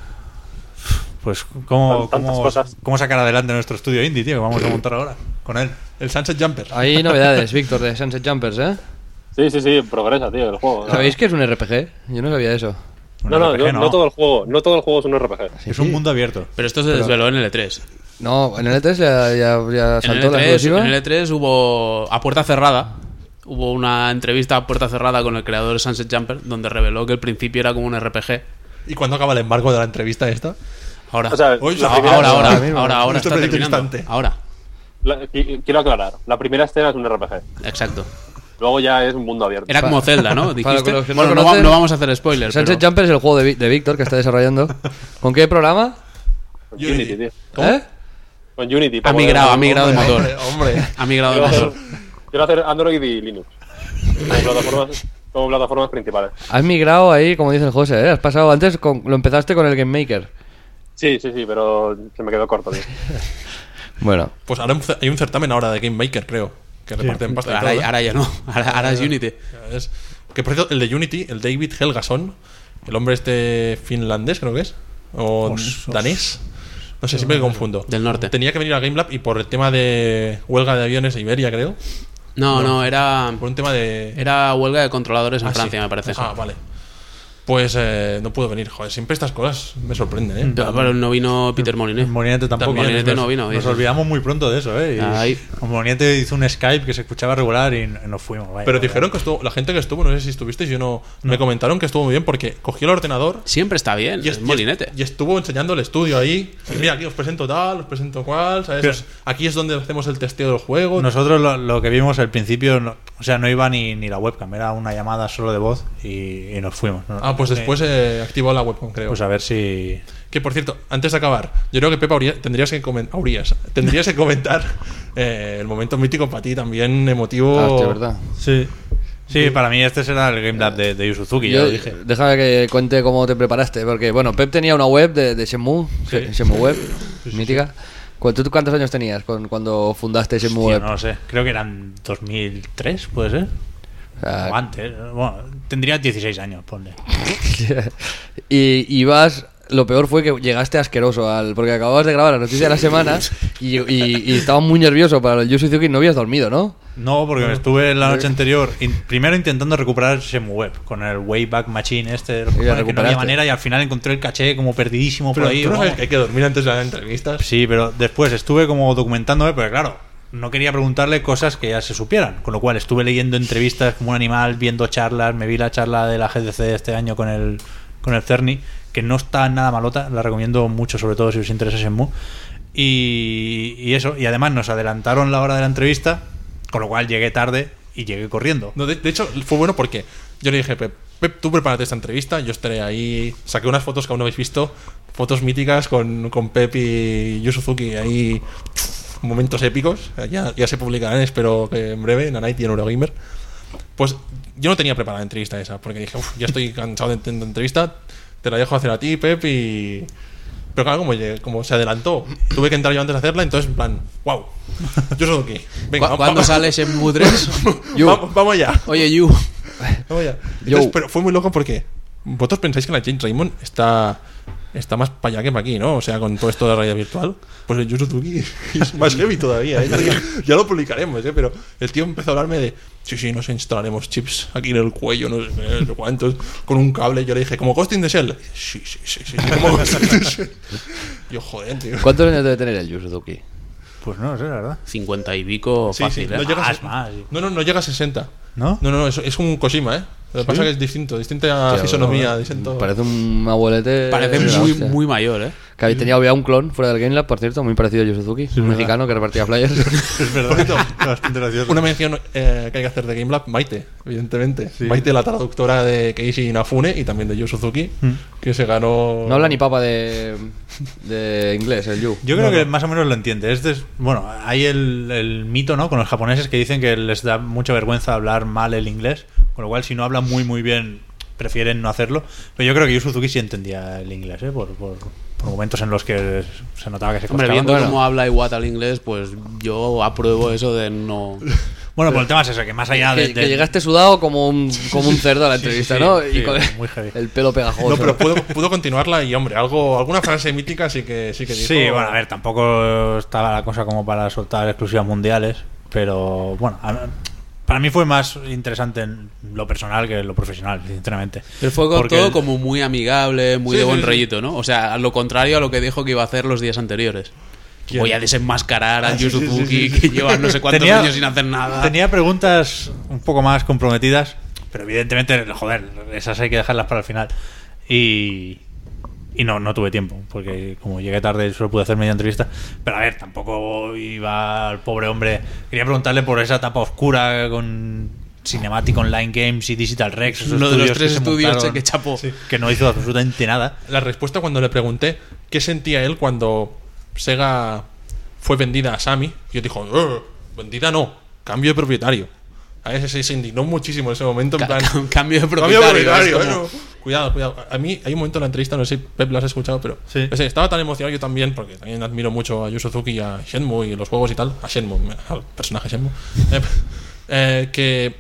Pues, ¿cómo, cómo, cosas. ¿cómo sacar adelante nuestro estudio indie, tío? Que vamos a montar ahora con él. El Sunset Jumper. Hay novedades, Víctor, de Sunset Jumpers, ¿eh? Sí, sí, sí, progresa, tío, el juego. ¿Sabéis que es un R P G? Yo no sabía eso. No, no, no, no todo el juego, no todo el juego es un R P G. Sí, es un mundo abierto. Pero esto se desveló en el E tres. No, en el E tres ya, ya, ya saltó en el E tres, la exclusiva. En el E tres hubo, a puerta cerrada, hubo una entrevista a puerta cerrada con el creador de Sunset Jumper, donde reveló que el principio era como un R P G. ¿Y cuándo acaba el embargo de la entrevista esta? Ahora, o sea, Hoy, la ahora, primera, ahora, ahora, mismo. ahora, ahora Esto está es terminando. instante. Ahora, la, quiero aclarar, la primera escena es un R P G. exacto. Luego ya es un mundo abierto. Era como Zelda, ¿no? Dijiste. los que no Bueno, no, conocen, no vamos a hacer spoilers. Sunset pero... Jumper es el juego de, Vi- de Víctor que está desarrollando. ¿Con qué programa? Con Unity, tío. ¿Eh? Con Unity. Ha para migrado, poder- ha migrado de motor. Hombre, hombre. Ha migrado de Quiero hacer, motor. quiero hacer Android y Linux como plataformas, como plataformas principales. Has migrado ahí, como dice el José, ¿eh? Has pasado antes, con, lo empezaste con el Game Maker. Sí, sí, sí, pero se me quedó corto, tío. Bueno, Pues ahora hay un certamen ahora de Game Maker, creo. Que reparten pasta y Ahora, todo, ¿eh? ahora ya no. Ahora, ahora es Unity. Es- que por cierto, el de Unity, el David Helgason, el hombre este finlandés, creo que es, o Os- os- danés, no sé, siempre me confundo. Del norte. Tenía que venir a Game Lab y por el tema de huelga de aviones de Iberia, creo. No, no, era. Por un tema de. Era huelga de controladores en Ah, Francia, sí. me parece. Ah, vale. Pues eh, no puedo venir. Joder, siempre estas cosas me sorprenden, ¿eh? Pero, pero no vino Peter Molineux. Molinete tampoco. También, Molinete nos, no vino, Nos dice. olvidamos muy pronto de eso, ¿eh? Y Ahí. Molinete hizo un Skype que se escuchaba regular y nos fuimos. Vaya, Pero vaya. dijeron que estuvo, la gente que estuvo, no sé si estuvisteis, yo no, me comentaron que estuvo muy bien porque cogió el ordenador Siempre está bien, y, es est- Molinete. y estuvo enseñando el estudio ahí. Y mira, aquí os presento tal, os presento cual, ¿sabes? Pero- Os- aquí es donde hacemos el testeo del juego. Nosotros lo, lo que vimos al principio, no- o sea, no iba ni, ni la webcam, era una llamada solo de voz y, y nos fuimos. ¿no? Ah, pues después eh, activó la webcam, creo. Pues a ver si... Que por cierto, antes de acabar, yo creo que Pepa Aurías, tendrías que comentar, Aurías, tendrías que comentar eh, el momento mítico para ti también emotivo. ah, hostia, verdad. Sí. Sí, para mí este será el Game Lab de, de Yu Suzuki, ya Yo, lo dije. déjame que cuente cómo te preparaste, porque bueno, Pep tenía una web de, de Shenmue, Sí. Shenmue Web, mítica. ¿Cu- ¿Tú cuántos años tenías con, cuando fundaste Shenmue Hostia, Web? no lo sé, creo que eran dos mil tres, puede ser. O sea, O antes, bueno, tendría dieciséis años, ponle. y ibas, lo peor fue que llegaste asqueroso al, porque acababas de grabar la noticia de la semana y, y, y estabas muy nervioso para el Yu Suzuki, no habías dormido, ¿no? No, porque me estuve la noche anterior in- primero intentando recuperar Shenmue Web con el Wayback Machine este, lo que Y ya pone que no recuperaste. había manera y al final encontré el caché como perdidísimo Pero por ahí. tú no vamos. sabes que hay que dormir antes de las entrevistas. Sí, pero después estuve como documentándome, pero claro, no quería preguntarle cosas que ya se supieran, con lo cual estuve leyendo entrevistas como un animal, viendo charlas, me vi la charla de la G D C este año con el con el Cerny, que no está nada malota, la recomiendo mucho, sobre todo si os interesa Shenmue. Y, y eso, y además nos adelantaron la hora de la entrevista, con lo cual llegué tarde y llegué corriendo. No, de, de hecho, fue bueno porque yo le dije, Pep, Pep, tú prepárate esta entrevista, yo estaré ahí. Saqué unas fotos que aún no habéis visto, fotos míticas con, con Pep y Yu Suzuki ahí, momentos épicos. Ya, ya se publicarán, espero que en breve, en A Night y en Eurogamer. Pues yo no tenía preparada la entrevista esa, porque dije, uff, ya estoy cansado de de entrevista, te la dejo hacer a ti, Pep, y... Pero claro, como, llegué- como se adelantó, tuve que entrar yo antes de hacerla, entonces en plan, wow, yo soy aquí. Venga, ¿Cu- va- ¿Cuándo va- sale Shenmue tres? Yu. vamos, vamos allá. Oye, Yu. Vamos allá. Yo. Entonces, pero fue muy loco porque vosotros pensáis que la James Raymond está, está más para allá que para aquí, ¿no? O sea, con todo esto de la realidad virtual. Pues el Yu Suzuki es más heavy todavía, ¿eh? Ya, ya lo publicaremos, ¿eh? Pero el tío empezó a hablarme de, sí, sí, nos instalaremos chips aquí en el cuello, no sé, qué, no sé cuántos, con un cable. Yo le dije, ¿como Ghost in the Shell? Sí, sí, sí, sí, como Ghost in the Shell. Yo, joder, tío. ¿Cuántos años debe tener el Yu Suzuki? Pues no lo sé, la verdad. cincuenta y pico Sí, fácil, sí, ¿eh? no llega a Más, ses- más, sí. No, no, no llega a sesenta. ¿No? No, no, no, es, es un Kojima, ¿eh? Lo que pasa es que es distinto, distinta Tío, fisonomía, no, distinto... Parece un abuelete. Parece de la muy, hostia. muy mayor, ¿eh? Que había- tenía había un clon fuera del Game Lab, por cierto, muy parecido a Yu Suzuki, un mexicano que repartía flyers. Es verdad. Bastante gracioso. Una mención eh, que hay que hacer de Game Lab, Maite, evidentemente. Maite, la traductora de Keiichi Inafune y también de Yu Suzuki, Mm. que se ganó... No habla ni papa de, de inglés, el Yu. Yo creo que más o menos lo entiende. Es des- bueno, hay el, el mito, ¿no? Con los japoneses que dicen que les da mucha vergüenza hablar mal el inglés, con lo cual si no hablan muy muy bien prefieren no hacerlo. Pero yo creo que Yu Suzuki sí entendía el inglés, ¿eh? Por, por, por momentos en los que se notaba que se Hombre, costaba. viendo Bueno, cómo habla Iwata al inglés, pues yo apruebo eso de no... bueno, pues el tema es eso, que más allá de... Que, de- que llegaste sudado como un, como un cerdo a la Sí, sí, entrevista, sí, ¿no? sí, Y con muy heavy. el pelo pegajoso. No, pero pudo, pudo continuarla y, hombre, algo alguna frase mítica sí que, sí que dijo. Sí, bueno, a ver, tampoco estaba la cosa como para soltar exclusivas mundiales, pero bueno, a- para mí fue más interesante en lo personal que en lo profesional, sinceramente. Pero fue con Porque todo el- como muy amigable, muy Sí, de sí, buen sí. rollito, ¿no? O sea, a lo contrario a lo que dijo que iba a hacer los días anteriores. ¿Quién? Voy a desenmascarar a Ah, Yu sí, sí, Suzuki, sí, sí. que lleva no sé cuántos Tenía- años sin hacer nada. Tenía preguntas un poco más comprometidas, pero evidentemente, joder, esas hay que dejarlas para el final. Y, y no, no tuve tiempo, porque como llegué tarde solo pude hacer media entrevista. Pero a ver, tampoco iba al pobre hombre. Quería preguntarle por esa etapa oscura con Cinematic Online Games y Digital Rex. esos Uno de los estudios tres que se estudios montaron, que chapó. sí, que no hizo absolutamente nada. La respuesta cuando le pregunté qué sentía él cuando Sega fue vendida a Sammy, yo dijo, "Eh, vendida no, cambio de propietario". A ese se- se indignó muchísimo en ese momento. En Ca- plan, ca- cambio de "Cambio de propietario. propietario, es como- eh, no". Cuidado, cuidado. A mí hay un momento en la entrevista, no sé si Pep lo has escuchado, pero Sí. ese, estaba tan emocionado yo también, porque también admiro mucho a Yu Suzuki y a Shenmue y los juegos y tal. A Shenmue, al personaje Shenmue. Eh, eh, que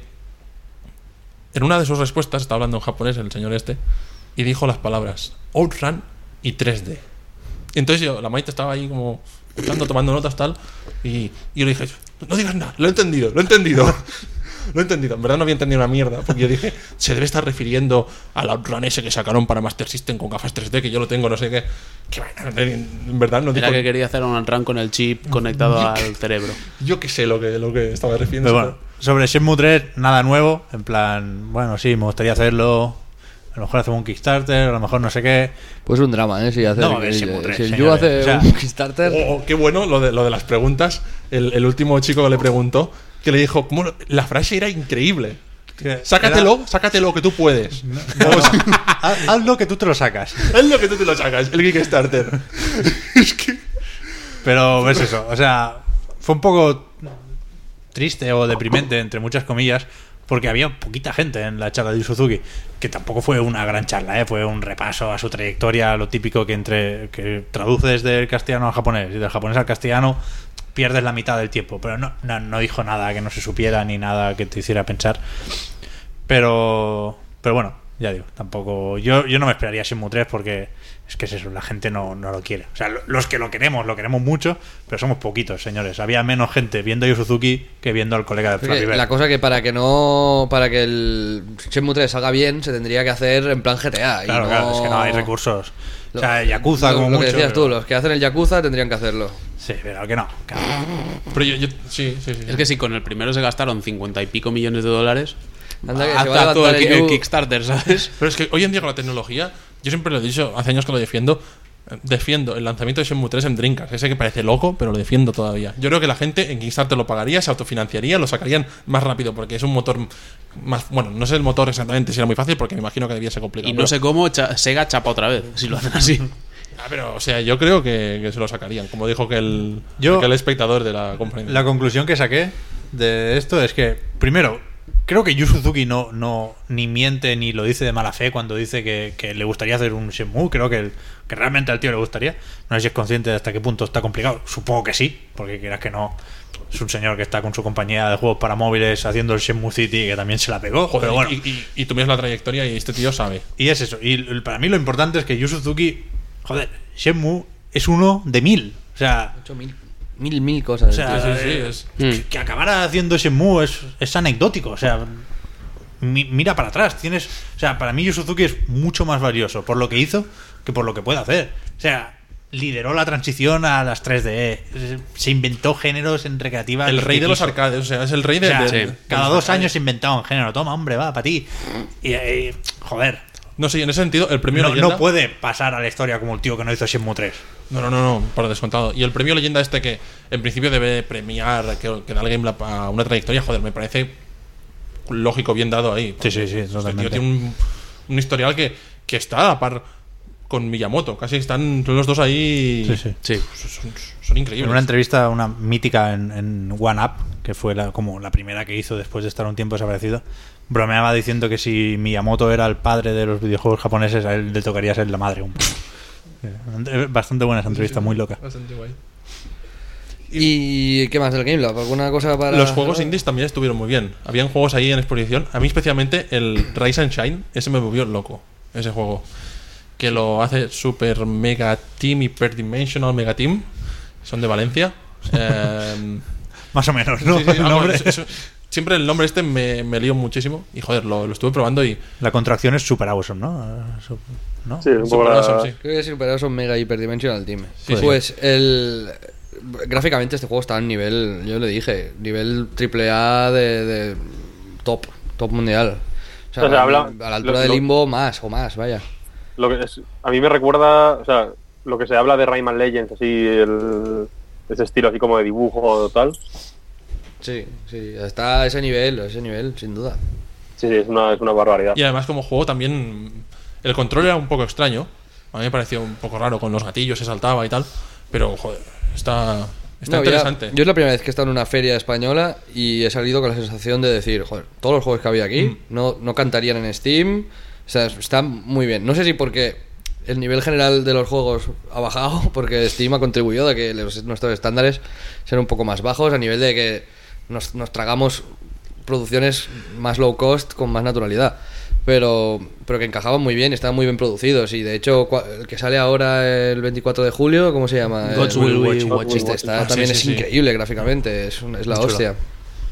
en una de sus respuestas, está hablando en japonés el señor este, y dijo las palabras Outrun y tres D. Y entonces yo, la Maite estaba ahí como escuchando, tomando notas tal, y, y yo le dije, no digas nada, lo he entendido, lo he entendido. Lo he entendido, en verdad no había entendido una mierda, porque yo dije, se debe estar refiriendo al Outrun ese que sacaron para Master System con gafas tres D, que yo lo tengo, no sé qué. Que bueno, en verdad no dijo. Era que quería hacer un run con el chip conectado al cerebro. Yo qué sé lo que, lo que estaba refiriendo. Pero bueno, sobre Shenmue tres, nada nuevo. En plan, bueno, sí, me gustaría hacerlo. A lo mejor hacemos un Kickstarter, a lo mejor no sé qué. Pues un drama, ¿eh? Si, hacer, No, a ver, Shenmue tres, si el Yu señores, hace o sea, un Kickstarter. Oh, oh, qué bueno lo de, lo de las preguntas. El, el último chico que le preguntó, que le dijo, ¿cómo lo- la frase era increíble. Sácatelo, sácatelo que tú puedes. Vamos, Haz, haz lo que tú te lo sacas. haz lo que tú te lo sacas, el Kickstarter. Es que. Pero ves eso, o sea, fue un poco triste o deprimente, entre muchas comillas, porque había poquita gente en la charla de Yu Suzuki, que tampoco fue una gran charla, ¿eh? Fue un repaso a su trayectoria, lo típico que entre que traduces del castellano al japonés y del japonés al castellano pierdes la mitad del tiempo, pero no, no, no dijo nada que no se supiera ni nada que te hiciera pensar. Pero pero bueno, ya digo, tampoco yo, yo no me esperaría Shenmue tres porque es que es eso, la gente no, no lo quiere. O sea, lo- los que lo queremos, lo queremos mucho, pero somos poquitos, señores. Había menos gente viendo a Yu Suzuki que viendo al colega de Es que Flappy Bird. la cosa que para que no para que el Shenmue tres salga bien se tendría que hacer en plan G T A y Claro, no- claro, es que no hay recursos. O sea, Lo- Yakuza lo, como lo que mucho. decías pero- tú, los que hacen el Yakuza tendrían que hacerlo. Sí, pero que no. claro. Pero yo, yo sí, sí, sí. Es que si con el primero se gastaron cincuenta y pico millones de dólares, Anda que se haz va a todo levantar el, el el Yu- Kickstarter, ¿sabes? Pero es que hoy en día con la tecnología, yo siempre lo he dicho, hace años que lo defiendo, eh, defiendo el lanzamiento de Shenmue tres en Dreamcast. Ese que parece loco, pero lo defiendo todavía. Yo creo que la gente en Kickstarter lo pagaría, se autofinanciaría, lo sacarían más rápido, porque es un motor más... Bueno, no sé el motor exactamente si era muy fácil, porque me imagino que debía ser complicado. Y no pero- sé cómo cha- Sega chapa otra vez, si lo hacen así. Ah, pero, o sea, yo creo que, que se lo sacarían, como dijo que el, Yo- que el espectador de la conferencia. La conclusión que saqué de esto es que, primero, creo que Yu Suzuki no, no ni miente ni lo dice de mala fe cuando dice que, que le gustaría hacer un Shenmue. Creo que, el- que realmente al tío le gustaría. No sé si es consciente de hasta qué punto está complicado. Supongo que sí, porque quieras que no. Es un señor que está con su compañía de juegos para móviles haciendo el Shenmue City, que también se la pegó. Joder, pero bueno, y, y, y tú miras la trayectoria y este tío sabe. y es eso. Y l- para mí lo importante es que Yu Suzuki, joder, Shenmue es uno de mil. O sea, Hecho mil, mil, mil cosas. O sea, Sí, sí, sí, eh, es- que, que acabara haciendo Shenmue es, es anecdótico. O sea, mi- mira para atrás. Tienes, o sea, para mí Yu Suzuki es mucho más valioso por lo que hizo que por lo que puede hacer. O sea, lideró la transición a las tres D. Se inventó géneros en recreativa. El rey que de los quiso. arcades, o sea, es el rey de. O sea, de- sí. de cada los dos arcades. años se inventaba un género. Toma, hombre, va, para ti. Y, y, joder, No sé, en ese sentido, el premio no, leyenda. no puede pasar a la historia como el tío que no hizo Shenmue tres. No, no, no, no, por descontado. Y el premio leyenda este que en principio debe premiar que, que da el Game Lab a una trayectoria, joder, me parece lógico, bien dado ahí. Sí, sí, sí, Este tío totalmente. tiene un, un historial que, que está a la par con Miyamoto. Casi están los dos ahí. Sí, sí. Sí. Son, son increíbles. En una entrevista, una mítica en, en One Up, que fue la, como la primera que hizo después de estar un tiempo desaparecido, bromeaba diciendo que si Miyamoto era el padre de los videojuegos japoneses, a él le tocaría ser la madre. Un poco. Eh, Bastante buena esa entrevista, muy loca. Bastante guay. ¿Y qué más del Game Lab? ¿Alguna cosa para...? Los juegos indies también estuvieron muy bien. Habían juegos ahí en exposición. A mí especialmente el Rise and Shine, ese me volvió loco, ese juego. Que lo hace Super Mega Team, Hyperdimensional Mega Team. Son de Valencia. Eh, Más o menos, ¿no? sí, sí, El algo- nombre. es- es- siempre el nombre este me, me lío muchísimo. Y joder, lo, lo estuve probando y... La contracción es Super Awesome, ¿no? Eh, su- ¿no? Sí, un poco Super la- awesome, sí. Creo que Super Awesome Mega Hyperdimensional Team. Sí, sí. Pues el... Gráficamente este juego está a un nivel, yo le dije, nivel triple A de, de top, top mundial. O sea, O sea, habla- a la altura lo- de lo- Limbo más o más, vaya. Lo que es, a mí me recuerda, o sea, lo que se habla de Rayman Legends, así, el, ese estilo así como de dibujo o tal. Sí, sí, está a ese nivel, a ese nivel, sin duda. Sí, sí, es una, es una barbaridad. Y además como juego también... El control era un poco extraño. A mí me pareció un poco raro con los gatillos, se saltaba y tal. Pero, joder, está, está No, ya- interesante. yo es la primera vez que he estado en una feria española y he salido con la sensación de decir, joder, todos los juegos que había aquí Mm. no, no cantarían en Steam. O sea, está muy bien. No sé si porque el nivel general de los juegos ha bajado, porque Steam ha contribuido a que los- nuestros estándares sean un poco más bajos, a nivel de que nos, nos tragamos producciones más low cost con más naturalidad. Pero, pero que encajaban muy bien, estaban muy bien producidos. Y de hecho, cua- el que sale ahora el veinticuatro de julio, ¿cómo se llama? Gods El- Will Be Este Watching. está- Ah, sí, también sí, es sí. increíble gráficamente, es, un- es la Muy chulo. hostia.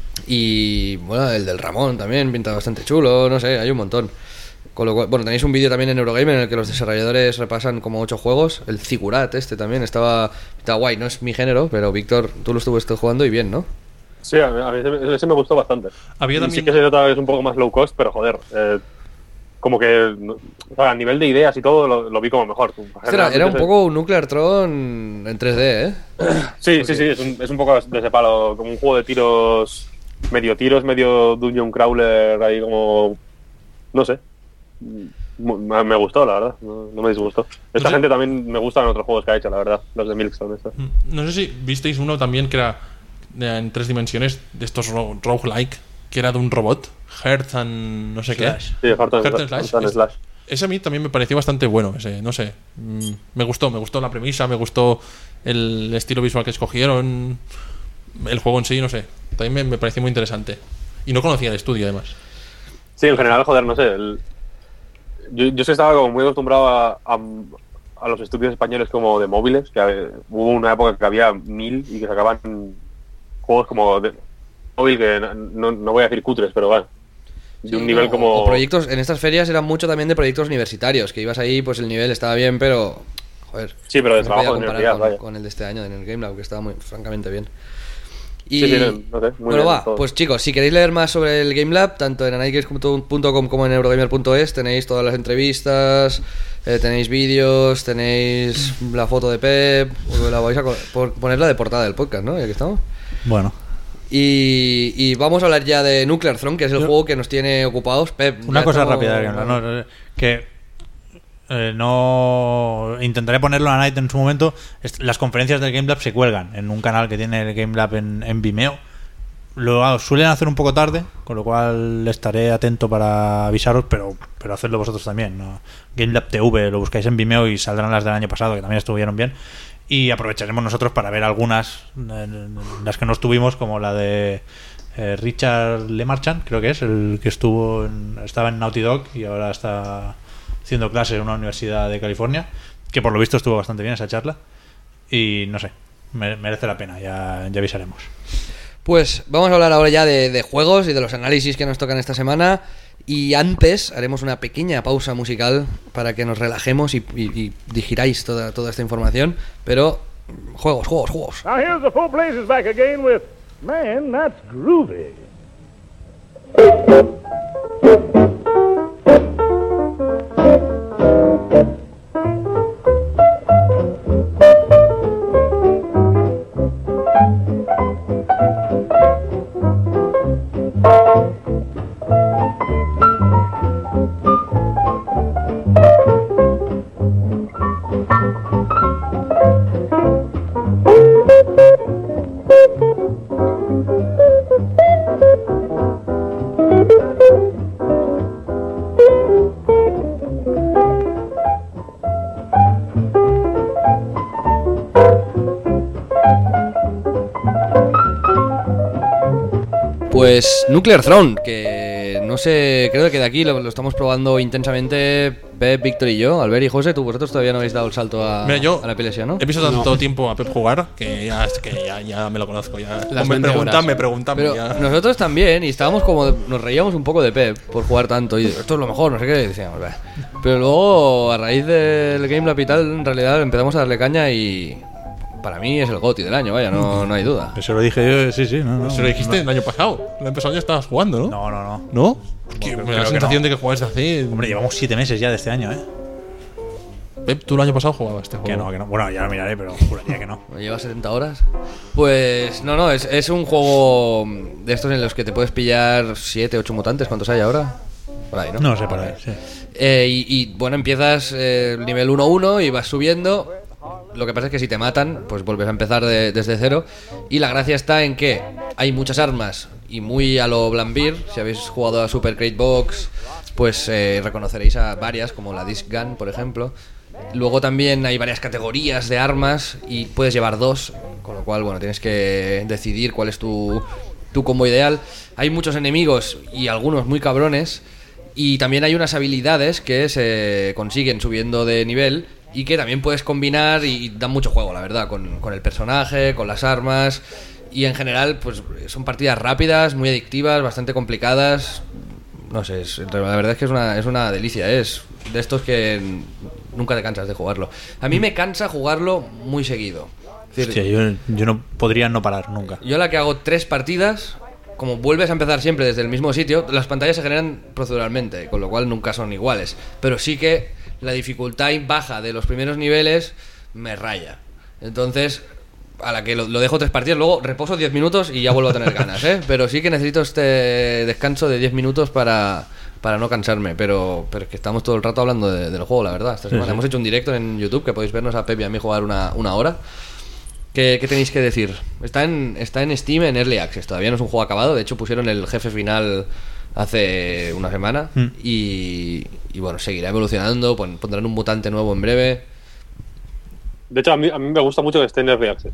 Y bueno, el del Ramón también pinta bastante chulo, no sé, hay un montón. Con lo cual, bueno, tenéis un vídeo también en Eurogamer en el que los desarrolladores repasan como ocho juegos. El Zigurat este también estaba, estaba guay, no es mi género, pero Víctor, tú lo estuviste jugando y bien, ¿no? Sí, a mí, a mí ese, ese me gustó bastante. Había Y también... Sí que se nota que es un poco más low cost, pero joder, eh, como que no- o sea, a nivel de ideas y todo lo, lo vi como mejor. Este era, era un poco un Nuclear Tron en tres D, ¿eh? Sí, sí, sí, es un, es un poco de ese palo, como un juego de tiros, medio tiros, medio dungeon crawler, ahí como, no sé, Mu- me me gustó, la verdad, no, no me disgustó. Esta No sé. gente también me gustan otros juegos que ha hecho, la verdad, los de Milestone. estos. No sé si visteis uno también que era de- en tres dimensiones, de estos ro- roguelike, que era de un robot, Heart and no sé Slash. Sí, Heart and, qué. Heart and Heart Slash. and Es- Slash. Ese a mí también me pareció bastante bueno, ese, no sé. Mm, me gustó, me gustó la premisa, me gustó el estilo visual que escogieron, el juego en sí, no sé. También me, me pareció muy interesante. Y no conocía el estudio, además. Sí, en general, joder, no sé. el- Yo, yo sí estaba como muy acostumbrado a, a, a los estudios españoles como de móviles, que eh, hubo una época que había mil y que sacaban juegos como de móvil que no, no, no voy a decir cutres, pero bueno, de un Sí, nivel no, como... o proyectos, en estas ferias eran mucho también de proyectos universitarios, que ibas ahí, pues el nivel estaba bien, pero... Joder, Sí, pero de no se podía trabajo de comparar universidad, con, vaya. con el de este año en el Game Lab, que estaba muy, francamente bien. Y, Sí, sí, no, no sé, muy bueno, bien va, todo. pues chicos, si queréis leer más sobre el Game Lab, tanto en anigame punto com como en eurogamer punto es, tenéis todas las entrevistas, eh, tenéis vídeos, tenéis la foto de Pep, os la vais a co- por ponerla de portada del podcast, ¿no? Ya que estamos. Bueno, Y, y vamos a hablar ya de Nuclear Throne, que es el Yo- juego que nos tiene ocupados. Pep, una ya cosa estamos- rápida, que, no, no, que eh, no intentaré ponerlo a Night en su momento. Est- Las conferencias del Game Lab se cuelgan en un canal que tiene el Game Lab en, en Vimeo. Lo suelen hacer un poco tarde, con lo cual estaré atento para avisaros, pero pero hacedlo vosotros también, ¿no? Game Lab T V, lo buscáis en Vimeo y saldrán las del año pasado, que también estuvieron bien. Y aprovecharemos nosotros para ver algunas, eh, las que no estuvimos, como la de eh, Richard Lemarchand, creo que es, el que estuvo en- estaba en Naughty Dog y ahora está haciendo clases en una universidad de California, que por lo visto estuvo bastante bien esa charla. Y no sé, me- merece la pena, ya, ya avisaremos. Pues vamos a hablar ahora ya de, de juegos y de los análisis que nos tocan esta semana. Y antes haremos una pequeña pausa musical para que nos relajemos y, y, y digiráis toda, toda esta información. Pero juegos, juegos, juegos. Now here's the Full Blazers back again with Man, That's Groovy. Pues Nuclear Throne, que no sé, creo que de aquí lo, lo estamos probando intensamente Pep, Víctor y yo. Albert y José, tú vosotros todavía no habéis dado el salto a, Mira, yo a la P L S, ¿no? He visto tanto No. tiempo a Pep jugar que ya, es que ya, ya me lo conozco. Ya. Las me veinte preguntan, horas. me preguntan. Pero ya. nosotros también, y estábamos como, nos reíamos un poco de Pep por jugar tanto, y esto es lo mejor, no sé qué, y decíamos, "Bah". Pero luego, a raíz del Game Lab y tal, en realidad empezamos a darle caña y para mí es el GOTY del año, vaya, no, no hay duda. Eso lo dije yo, sí, sí. No, no, Se lo dijiste no. el año pasado. El año pasado ya estabas jugando, ¿no? No, no, no. ¿No? Que creo me da la que sensación no. de que jugáis de hace. Hombre, llevamos siete meses ya de este año, ¿eh? Pep, tú el año pasado jugabas este Que juego. no, que no. Bueno, ya lo miraré, pero juraría que no. ¿Lleva setenta horas? Pues no, no, es, es un juego de estos en los que te puedes pillar siete, ocho mutantes. ¿Cuántos hay ahora? Por ahí, ¿no? No sé, por ahí, sí. Eh, y, y, bueno, empiezas eh, el nivel uno uno y vas subiendo. Lo que pasa es que si te matan, pues vuelves a empezar de- desde cero. Y la gracia está en que hay muchas armas y muy a lo Blambir. Si habéis jugado a Super Crate Box, pues eh, reconoceréis a varias, como la Disc Gun, por ejemplo. Luego también hay varias categorías de armas y puedes llevar dos, con lo cual, bueno, tienes que decidir cuál es tu, tu combo ideal. Hay muchos enemigos y algunos muy cabrones. Y también hay unas habilidades que se consiguen subiendo de nivel y que también puedes combinar y, y dan mucho juego, la verdad, con, con el personaje, con las armas. Y en general, pues son partidas rápidas, muy adictivas, bastante complicadas. No sé, es- la verdad es que es una, es una delicia, ¿eh? Es de estos que nunca te cansas de jugarlo. A mí me cansa jugarlo muy seguido. Es decir, Hostia, yo, yo no podría no parar nunca. yo la que hago tres partidas, como vuelves a empezar siempre desde el mismo sitio, las pantallas se generan proceduralmente, con lo cual nunca son iguales. Pero sí que la dificultad baja de los primeros niveles me raya. Entonces, a la que lo, lo dejo tres partidas, luego reposo diez minutos y ya vuelvo a tener ganas, ¿eh? Pero sí que necesito este descanso de diez minutos para, para no cansarme. Pero, pero es que estamos todo el rato hablando de- del juego, la verdad. Esta semana sí. hemos hecho un directo en YouTube que podéis vernos a Pep y a mí jugar una, una hora. ¿Qué, qué tenéis que decir? Está en, está en Steam en Early Access, todavía no es un juego acabado. De hecho, pusieron el jefe final hace una semana. Mm. Y, y bueno, seguirá evolucionando. pon- Pondrán un mutante nuevo en breve. De hecho, a mí, a mí me gusta mucho que esté en Early Access.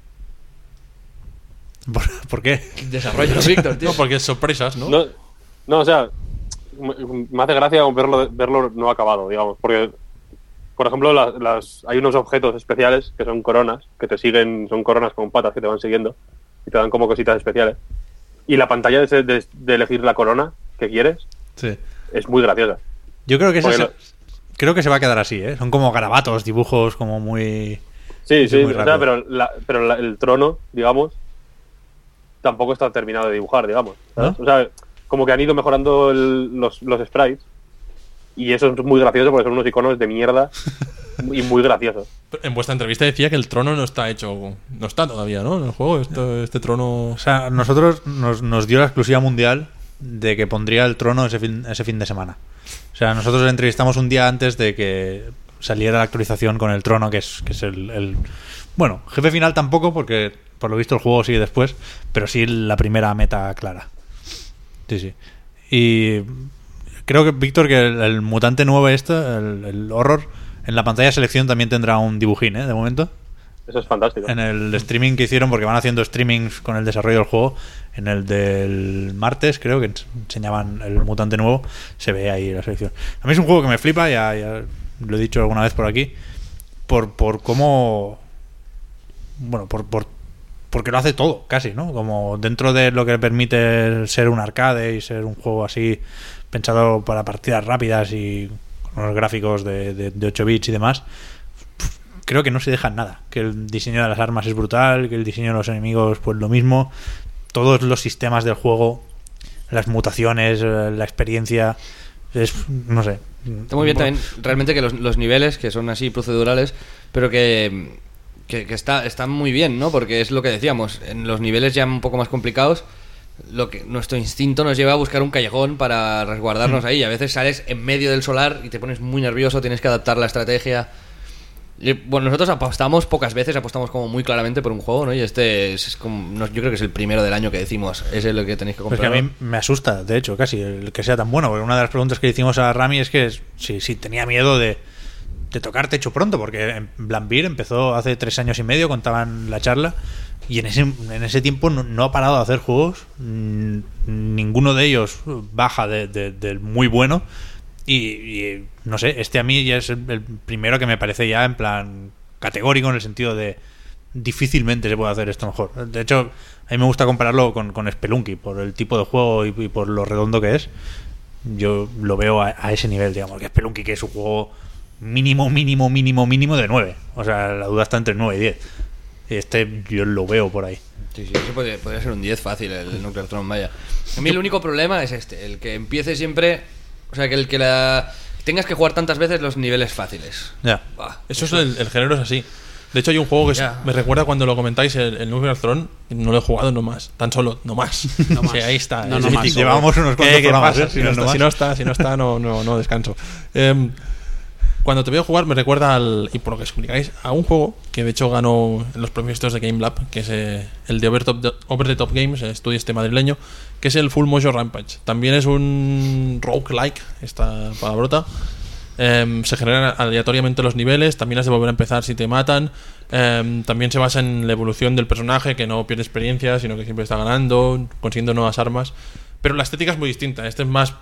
¿Por, por qué? Desarrollo, Víctor, tío. No, porque es sorpresas, ¿no? No, no, o sea, me, me hace gracia verlo, verlo no acabado, digamos. Porque, por ejemplo, las, las, hay unos objetos especiales que son coronas, que te siguen, son coronas con patas que te van siguiendo y te dan como cositas especiales. Y la pantalla de, de, de elegir la corona que quieres Sí. es muy graciosa. Yo creo que ese Porque se, lo- creo que se va a quedar así, ¿eh? Son como garabatos, dibujos como muy... Sí, Eso sí, es muy o sea, rápido. pero, la, pero la- el trono, digamos, tampoco está terminado de dibujar, digamos. ¿sabes? ¿No? O sea, como que han ido mejorando el- los, los sprites y eso es muy gracioso porque son unos iconos de mierda y muy graciosos. En vuestra entrevista decía que el trono no está hecho. No está todavía, ¿no? En el juego, esto, este trono. O sea, nosotros nos, nos dio la exclusiva mundial de que pondría el trono ese fin, ese fin de semana. O sea, nosotros le entrevistamos un día antes de que saliera la actualización con el trono, que es, que es el, el... Bueno, jefe final tampoco, porque por lo visto el juego sigue después, pero sí la primera meta clara. Sí, sí. Y creo que, Víctor, que el, el mutante nuevo este, el, el horror, en la pantalla de selección también tendrá un dibujín, ¿eh? De momento. Eso es fantástico. En el streaming que hicieron, porque van haciendo streamings con el desarrollo del juego, en el del martes, creo que ens- enseñaban el mutante nuevo, se ve ahí la selección. A mí es un juego que me flipa, ya, ya lo he dicho alguna vez por aquí, por, por cómo... Bueno, por, por porque lo hace todo, casi, ¿no? Como dentro de lo que permite ser un arcade y ser un juego así pensado para partidas rápidas y con los gráficos de, de, de ocho bits y demás, creo que no se deja en nada. Que el diseño de las armas es brutal, que el diseño de los enemigos pues lo mismo, todos los sistemas del juego, las mutaciones, la experiencia, es, no sé. Está muy bien también, realmente, que los, los niveles, que son así procedurales, pero que, que, que está, están muy bien, ¿no? Porque es lo que decíamos, en los niveles ya un poco más complicados, lo que nuestro instinto nos lleva a buscar un callejón para resguardarnos ahí. Y a veces sales en medio del solar y te pones muy nervioso, tienes que adaptar la estrategia. Y, bueno, nosotros apostamos pocas veces, apostamos como muy claramente por un juego, ¿no? Y este es, es como, no, yo creo que es el primero del año que decimos, es el que tenéis que comprar. Pues que a mí me asusta, de hecho, casi el que sea tan bueno, porque una de las preguntas que le hicimos a Rami es que si, si tenía miedo de, de tocar techo pronto, porque Blambir empezó hace tres años y medio, contaban la charla, y en ese, en ese tiempo no, no ha parado de hacer juegos, ninguno de ellos baja del de, de muy bueno. Y, y no sé, este a mí ya es el, el primero que me parece ya en plan categórico, en el sentido de difícilmente se puede hacer esto mejor. De hecho, a mí me gusta compararlo con, con Spelunky por el tipo de juego y, y por lo redondo que es. Yo lo veo a, a ese nivel, digamos, que Spelunky, que es un juego mínimo, mínimo, mínimo, mínimo de nueve. O sea, la duda está entre nueve y diez. Este yo lo veo por ahí. Sí, sí, eso podría, podría ser un diez fácil, el Nuclear Throne, vaya. A mí el único problema es este, el que empiece siempre... O sea, que el que la tengas que jugar tantas veces los niveles fáciles. Ya. Bah, Eso, eso es el, el género es así. De hecho, hay un juego que es, me recuerda cuando lo comentáis, el, el Nuclear Throne. No lo he jugado, no más. Tan solo, no más. No más. Sí, ahí está. No, es no más. mítico. Llevamos unos cuantos ¿Qué, qué programas, pasa? ¿eh? Si, no está, si no está, si no está, no, no, no descanso. Eh, cuando te veo jugar me recuerda al, y por lo que explicáis, a un juego que de hecho ganó en los premios estos de Game Lab, que es eh, el de Over, Top, Over the Top Games, el estudio este madrileño, que es el Full Motion Rampage. También es un roguelike, esta palabrota. Eh, se generan aleatoriamente los niveles, también has de volver a empezar si te matan. Eh, también se basa en la evolución del personaje, que no pierde experiencia, sino que siempre está ganando, consiguiendo nuevas armas. Pero la estética es muy distinta. Este es más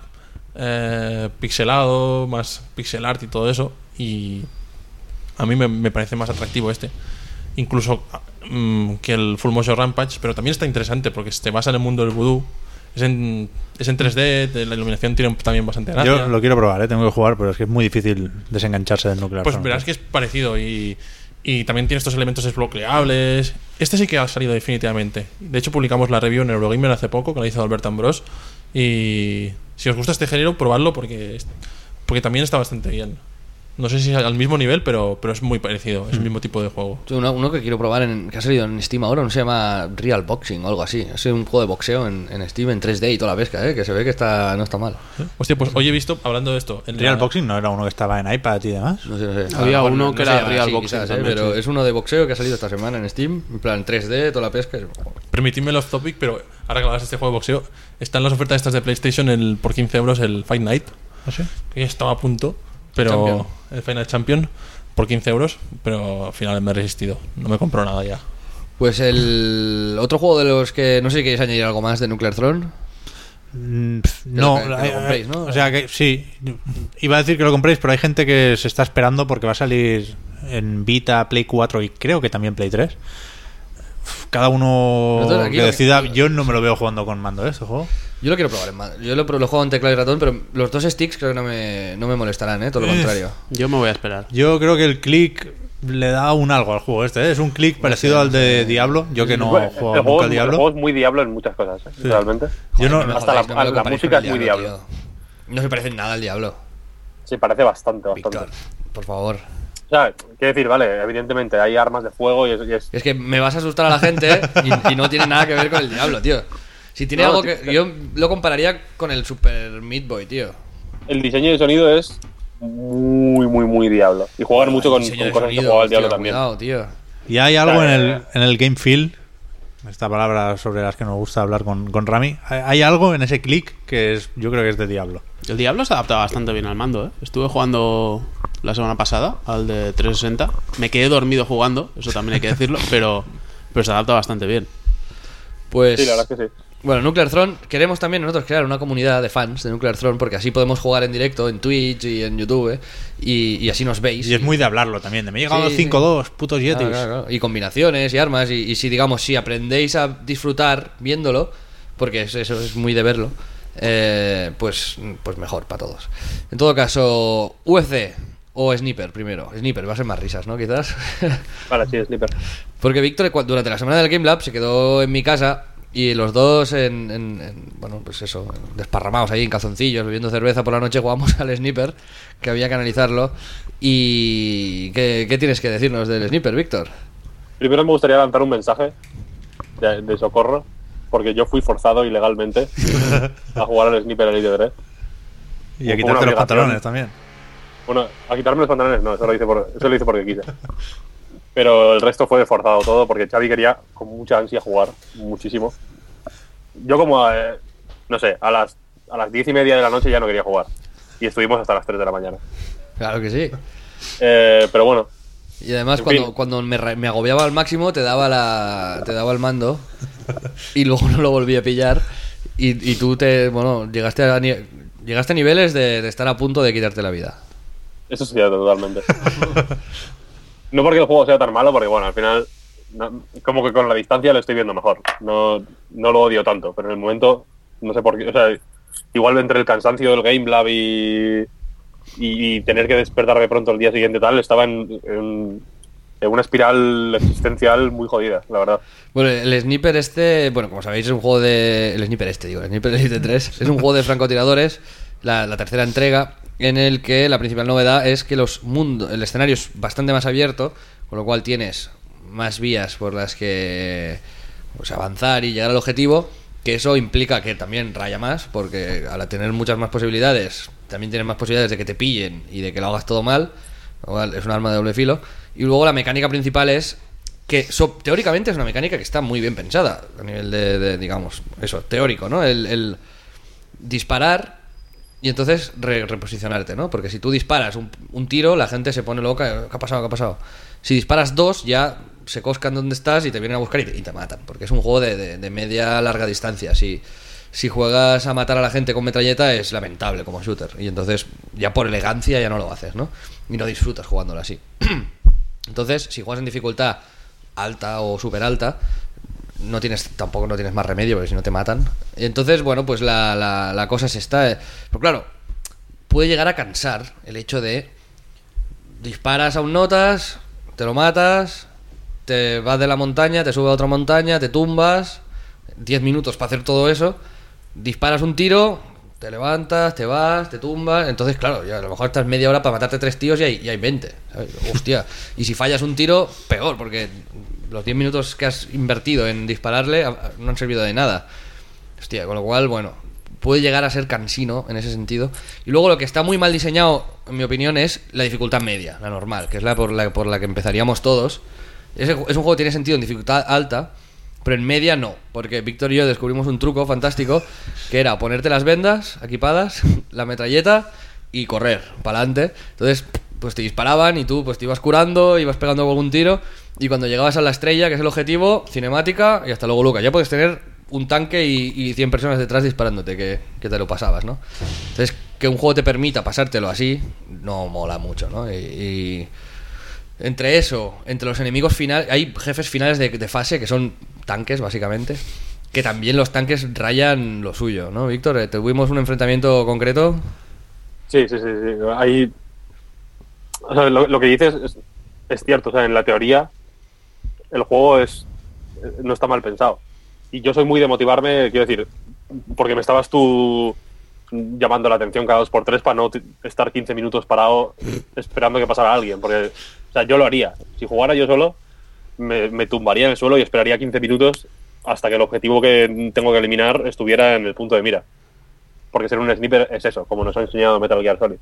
eh, pixelado, más pixel art y todo eso. Y a mí me, me parece más atractivo este. Incluso mm, que el Full Motion Rampage. Pero también está interesante porque se basa en el mundo del vudú. Es en, es en tres D, la iluminación tiene también bastante gracia. Yo lo quiero probar, ¿eh? Tengo que jugar, pero es que es muy difícil desengancharse del Nuclear Pues Throne. verás que es parecido y, y también tiene estos elementos desbloqueables. Este sí que ha salido definitivamente. De hecho, publicamos la review en Eurogamer hace poco, que la hizo Albert Ambrós. Y si os gusta este género, probadlo porque, porque también está bastante bien. No sé si al mismo nivel, pero, pero es muy parecido. Es el mismo tipo de juego. Uno, uno que quiero probar, en, que ha salido en Steam ahora, no se llama Real Boxing o algo así. Es un juego de boxeo en, en Steam en tres D y toda la pesca, ¿eh? Que se ve que está no está mal. ¿Eh? Hostia, pues hoy he visto, hablando de esto... En Real la... Boxing no era uno que estaba en iPad y demás. No sé, no sé. Había Ah, uno bueno, que no era se llama Real así, Boxing quizás, ¿eh? también, Pero sí. es uno de boxeo que ha salido esta semana en Steam, en plan tres D, toda la pesca. Permitidme el off topic, pero ahora que hablas de este juego de boxeo, están las ofertas estas de PlayStation el, por quince euros el Fight Night. ¿Ah, sí? Que ya estaba a punto, pero Champion. el Final Champion por quince euros, pero al final me he resistido. No me compro nada ya. Pues el otro juego de los que no sé si queréis añadir algo más de Nuclear Throne. Mm, pf, no, que- que lo hay- compréis, ¿no? O sea que sí, iba a decir que lo compréis, pero hay gente que se está esperando porque va a salir en Vita, Play cuatro y creo que también Play tres. Uf, Cada uno Nosotros aquí que lo que- decida. Yo no me lo veo jugando con mando, ¿eh? Este juego. Yo lo quiero probar en mano. Yo lo, lo juego en teclado y ratón, pero los dos sticks creo que no me, no me molestarán, ¿eh? Todo lo Eh. contrario. Yo me voy a esperar. Yo creo que el click le da un algo al juego este, ¿eh? Es un click parecido sé, al no de sé. Diablo. Yo que no Bueno, he jugado el, juego, nunca al es- el Diablo. juego es muy Diablo en muchas cosas, ¿eh? Sí. Realmente. Yo no, me hasta la- jodáis, me lo la comparéis música con el es muy Diablo, Diablo. tío. No se parece en nada al Diablo. Se parece bastante, bastante. Víctor, por favor. O sea, quiero decir, vale, evidentemente hay armas de fuego y es... y es- Es que me vas a asustar a la gente, ¿eh? y, y no tiene nada que ver con el Diablo, tío. Si tiene No, algo tío, que... Yo lo compararía con el Super Meat Boy, tío. el diseño de sonido es muy, muy, muy Diablo. Y jugar mucho con, Diseño con de cosas que sonido, jugaba el Diablo hostia, también. Cuidado, tío. Y hay algo en Ya, ya, el, en el game feel, esta palabra sobre las que nos gusta hablar con, con Rami. Hay, hay algo en ese click que es, yo creo que es de Diablo. El Diablo se adapta bastante bien al mando, ¿eh? Estuve jugando la semana pasada al de trescientos sesenta. Me quedé dormido jugando, eso también hay que decirlo, pero, pero se adapta bastante bien. Pues... Sí, la verdad es que sí. Bueno, Nuclear Throne, queremos también nosotros crear una comunidad de fans de Nuclear Throne, porque así podemos jugar en directo en Twitch y en YouTube, ¿eh? y, y así nos veis. Y es muy de hablarlo también, de me he llegado Sí, al cinco dos, sí. putos yetis. Claro, claro, claro. Y combinaciones y armas, y, y si digamos, si aprendéis a disfrutar viéndolo, porque es- eso es muy de verlo, eh, pues, pues mejor para todos. En todo caso, U F C o Sniper primero. Sniper, va a ser más risas, ¿no? Quizás. Vale, sí, Sniper. Porque Víctor, cu- durante la semana del Game Lab, se quedó en mi casa y los dos, en, en- en- bueno, pues eso, desparramados ahí en calzoncillos, bebiendo cerveza por la noche, jugamos al Sniper, que había que analizarlo. ¿Y qué, qué tienes que decirnos del Sniper, Víctor? Primero me gustaría lanzar un mensaje de, de socorro, porque yo fui forzado ilegalmente a jugar al Sniper Elite tres. Y a Fue quitarte una los obligación. pantalones también. Bueno, a quitarme los pantalones no, eso lo hice, por, eso lo hice porque quise. Pero el resto fue forzado todo, porque Xavi quería con mucha ansia jugar, muchísimo. Yo como, eh, no sé, a las, a las diez y media de la noche ya no quería jugar. Y estuvimos hasta las tres de la mañana. Claro que sí. Eh, pero bueno, Y además En cuando, fin. cuando me, ra- me agobiaba al máximo te daba la te daba el mando y luego no lo volví a pillar y, y tú te bueno llegaste a ni- llegaste a niveles de, de estar a punto de quitarte la vida. eso es cierto, totalmente. No porque el juego sea tan malo, porque bueno, al final, no- como que con la distancia lo estoy viendo mejor. No, no lo odio tanto, pero en el momento, no sé por qué. O sea, igual entre el cansancio del Game Lab y, y, y tener que despertarme pronto el día siguiente, tal, estaba en, en, en una espiral existencial muy jodida, la verdad. Bueno, el Sniper este, bueno, como sabéis es un juego de el Sniper este, digo, el Sniper Elite tres, es un juego de francotiradores, la, la tercera entrega, en el que la principal novedad es que los mundos, el escenario es bastante más abierto, con lo cual tienes más vías por las que pues, avanzar y llegar al objetivo, que eso implica que también raya más, porque al tener muchas más posibilidades, también tienes más posibilidades de que te pillen y de que lo hagas todo mal, lo cual es un arma de doble filo. Y luego la mecánica principal es que so- teóricamente es una mecánica que está muy bien pensada a nivel de, de, digamos, eso, teórico, ¿no? El, el disparar y entonces re- reposicionarte, ¿no? Porque si tú disparas un, un tiro, la gente se pone loca, ¿qué ha pasado? ¿Qué ha pasado? Si disparas dos, ya se coscan donde estás y te vienen a buscar y te, y te matan, porque es un juego de, de, de media larga distancia. Si, si juegas a matar a la gente con metralleta es lamentable como shooter, y entonces ya por elegancia ya no lo haces, ¿no? Y no disfrutas jugándolo así. Entonces, si juegas en dificultad alta o súper alta, no tienes, tampoco no tienes más remedio, porque si no te matan. Entonces, bueno, pues la, la, la cosa es esta. eh. Pero claro, puede llegar a cansar el hecho de disparas a un notas, te lo matas, te vas de la montaña, te subes a otra montaña, te tumbas, diez minutos para hacer todo eso, disparas un tiro, te levantas, te vas, te tumbas, entonces claro, ya a lo mejor estás media hora para matarte tres tíos y hay, y hay veinte, ¿sabes? Hostia, y si fallas un tiro, peor, porque los diez minutos que has invertido en dispararle a- no han servido de nada. Hostia, con lo cual, bueno, puede llegar a ser cansino en ese sentido. Y luego lo que está muy mal diseñado, en mi opinión, es la dificultad media, la normal, que es la por la, por la que empezaríamos todos. Ese ju- es un juego que tiene sentido en dificultad alta, pero en media no, porque Víctor y yo descubrimos un truco fantástico, que era ponerte las vendas equipadas, la metralleta y correr para adelante. Entonces, pues te disparaban y tú pues te ibas curando, ibas pegando algún tiro, y cuando llegabas a la estrella, que es el objetivo, cinemática y hasta luego Lucas. Ya puedes tener un tanque y, y cien personas detrás disparándote, que, que te lo pasabas, ¿no? Entonces, que un juego te permita pasártelo así, no mola mucho, ¿no? Y, y entre eso, entre los enemigos finales, hay jefes finales de, de fase que son tanques, básicamente, que también los tanques rayan lo suyo, ¿no, Víctor? Eh, ¿Tuvimos un enfrentamiento concreto? Sí, sí, sí, sí. Hay... O sea, lo, lo que dices es, es cierto. O sea, en la teoría el juego es no está mal pensado. Y yo soy muy de motivarme, quiero decir, porque me estabas tú llamando la atención cada dos por tres para no t- estar quince minutos parado esperando que pasara alguien. Porque, o sea, yo lo haría. Si jugara yo solo, me, me tumbaría en el suelo y esperaría quince minutos hasta que el objetivo que tengo que eliminar estuviera en el punto de mira. Porque ser un sniper es eso, como nos ha enseñado Metal Gear Solid.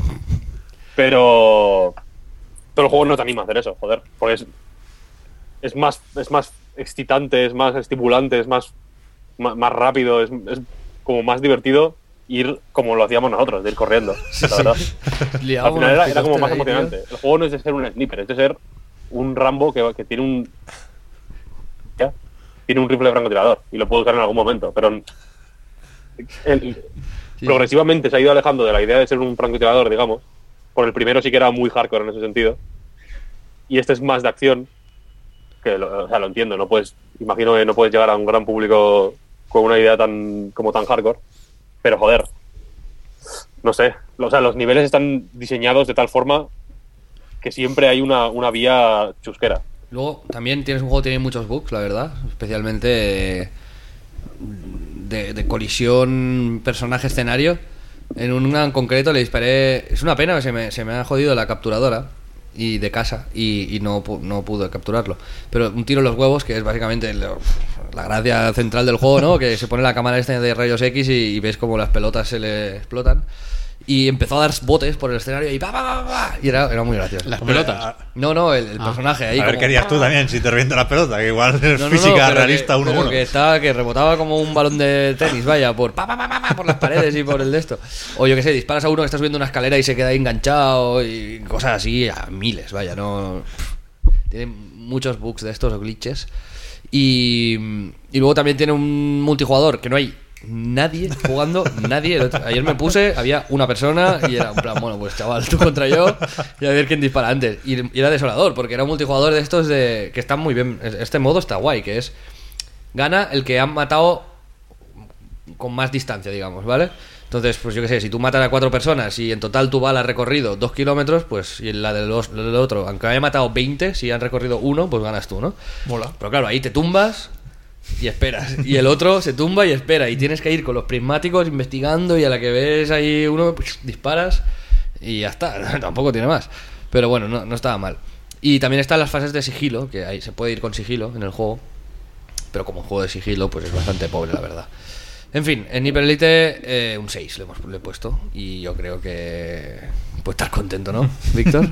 Pero... Pero el juego no te anima a hacer eso, joder. Porque es, es, más, es más excitante, es más estimulante, es más, más, más rápido, es, es como más divertido ir como lo hacíamos nosotros, de ir corriendo, la verdad. Al final era, era como más emocionante. El juego no es de ser un sniper, es de ser un Rambo que, que tiene un... ¿ya? Tiene tiene un rifle de francotirador y lo puede usar en algún momento, pero el, sí. progresivamente se ha ido alejando de la idea de ser un francotirador, digamos. Por el primero sí que era muy hardcore en ese sentido, y este es más de acción, que lo, o sea, lo entiendo, no puedes, imagino que no puedes llegar a un gran público con una idea tan como tan hardcore, pero joder, no sé, o sea, los niveles están diseñados de tal forma que siempre hay una, una vía chusquera. Luego también tienes un juego que tiene muchos bugs, la verdad, especialmente de, de colisión personaje-escenario. En una en concreto le disparé, es una pena, se me, se me ha jodido la capturadora y de casa y, y no, no pude capturarlo, pero un tiro en los huevos, que es básicamente el, la gracia central del juego, ¿no? Que se pone la cámara esta de rayos X y, y ves como las pelotas se le explotan. Y empezó a dar botes por el escenario y pa, pa, pa, pa, y era, era muy gracioso. ¿Las pelotas? No, no, el, el ah. personaje ahí. A ver, como, querías tú también si te revienta la pelota, que igual es no, no, física no, realista que, uno a uno. Que estaba, que rebotaba como un balón de tenis, vaya, por pa, pa, pa, pa, pa, por las paredes y por el de esto. O yo que sé, disparas a uno que está subiendo una escalera y se queda ahí enganchado y cosas así, a miles, vaya, no. Tiene muchos bugs de estos o glitches. Y, y luego también tiene un multijugador que no hay nadie jugando, nadie. Ayer me puse, había una persona y era un plan, bueno, pues chaval, tú contra yo y a ver quién dispara antes. Y, y era desolador, porque era un multijugador de estos de que están muy bien. Este modo está guay, que es gana el que han matado con más distancia, digamos, ¿vale? Entonces, pues yo qué sé, si tú matas a cuatro personas y en total tu bala ha recorrido dos kilómetros, pues y la del, los, del otro, aunque haya matado veinte, si han recorrido uno, pues ganas tú, ¿no? Mola. Pero claro, ahí te tumbas y esperas, y el otro se tumba y espera, y tienes que ir con los prismáticos investigando, y a la que ves ahí uno, pues, disparas y ya está. Tampoco tiene más, pero bueno, no, no estaba mal. Y también están las fases de sigilo, que ahí se puede ir con sigilo en el juego, pero como juego de sigilo pues es bastante pobre, la verdad. En fin, en Sniper Elite eh, un seis le, hemos, le he puesto, y yo creo que puede estar contento, ¿no, Víctor?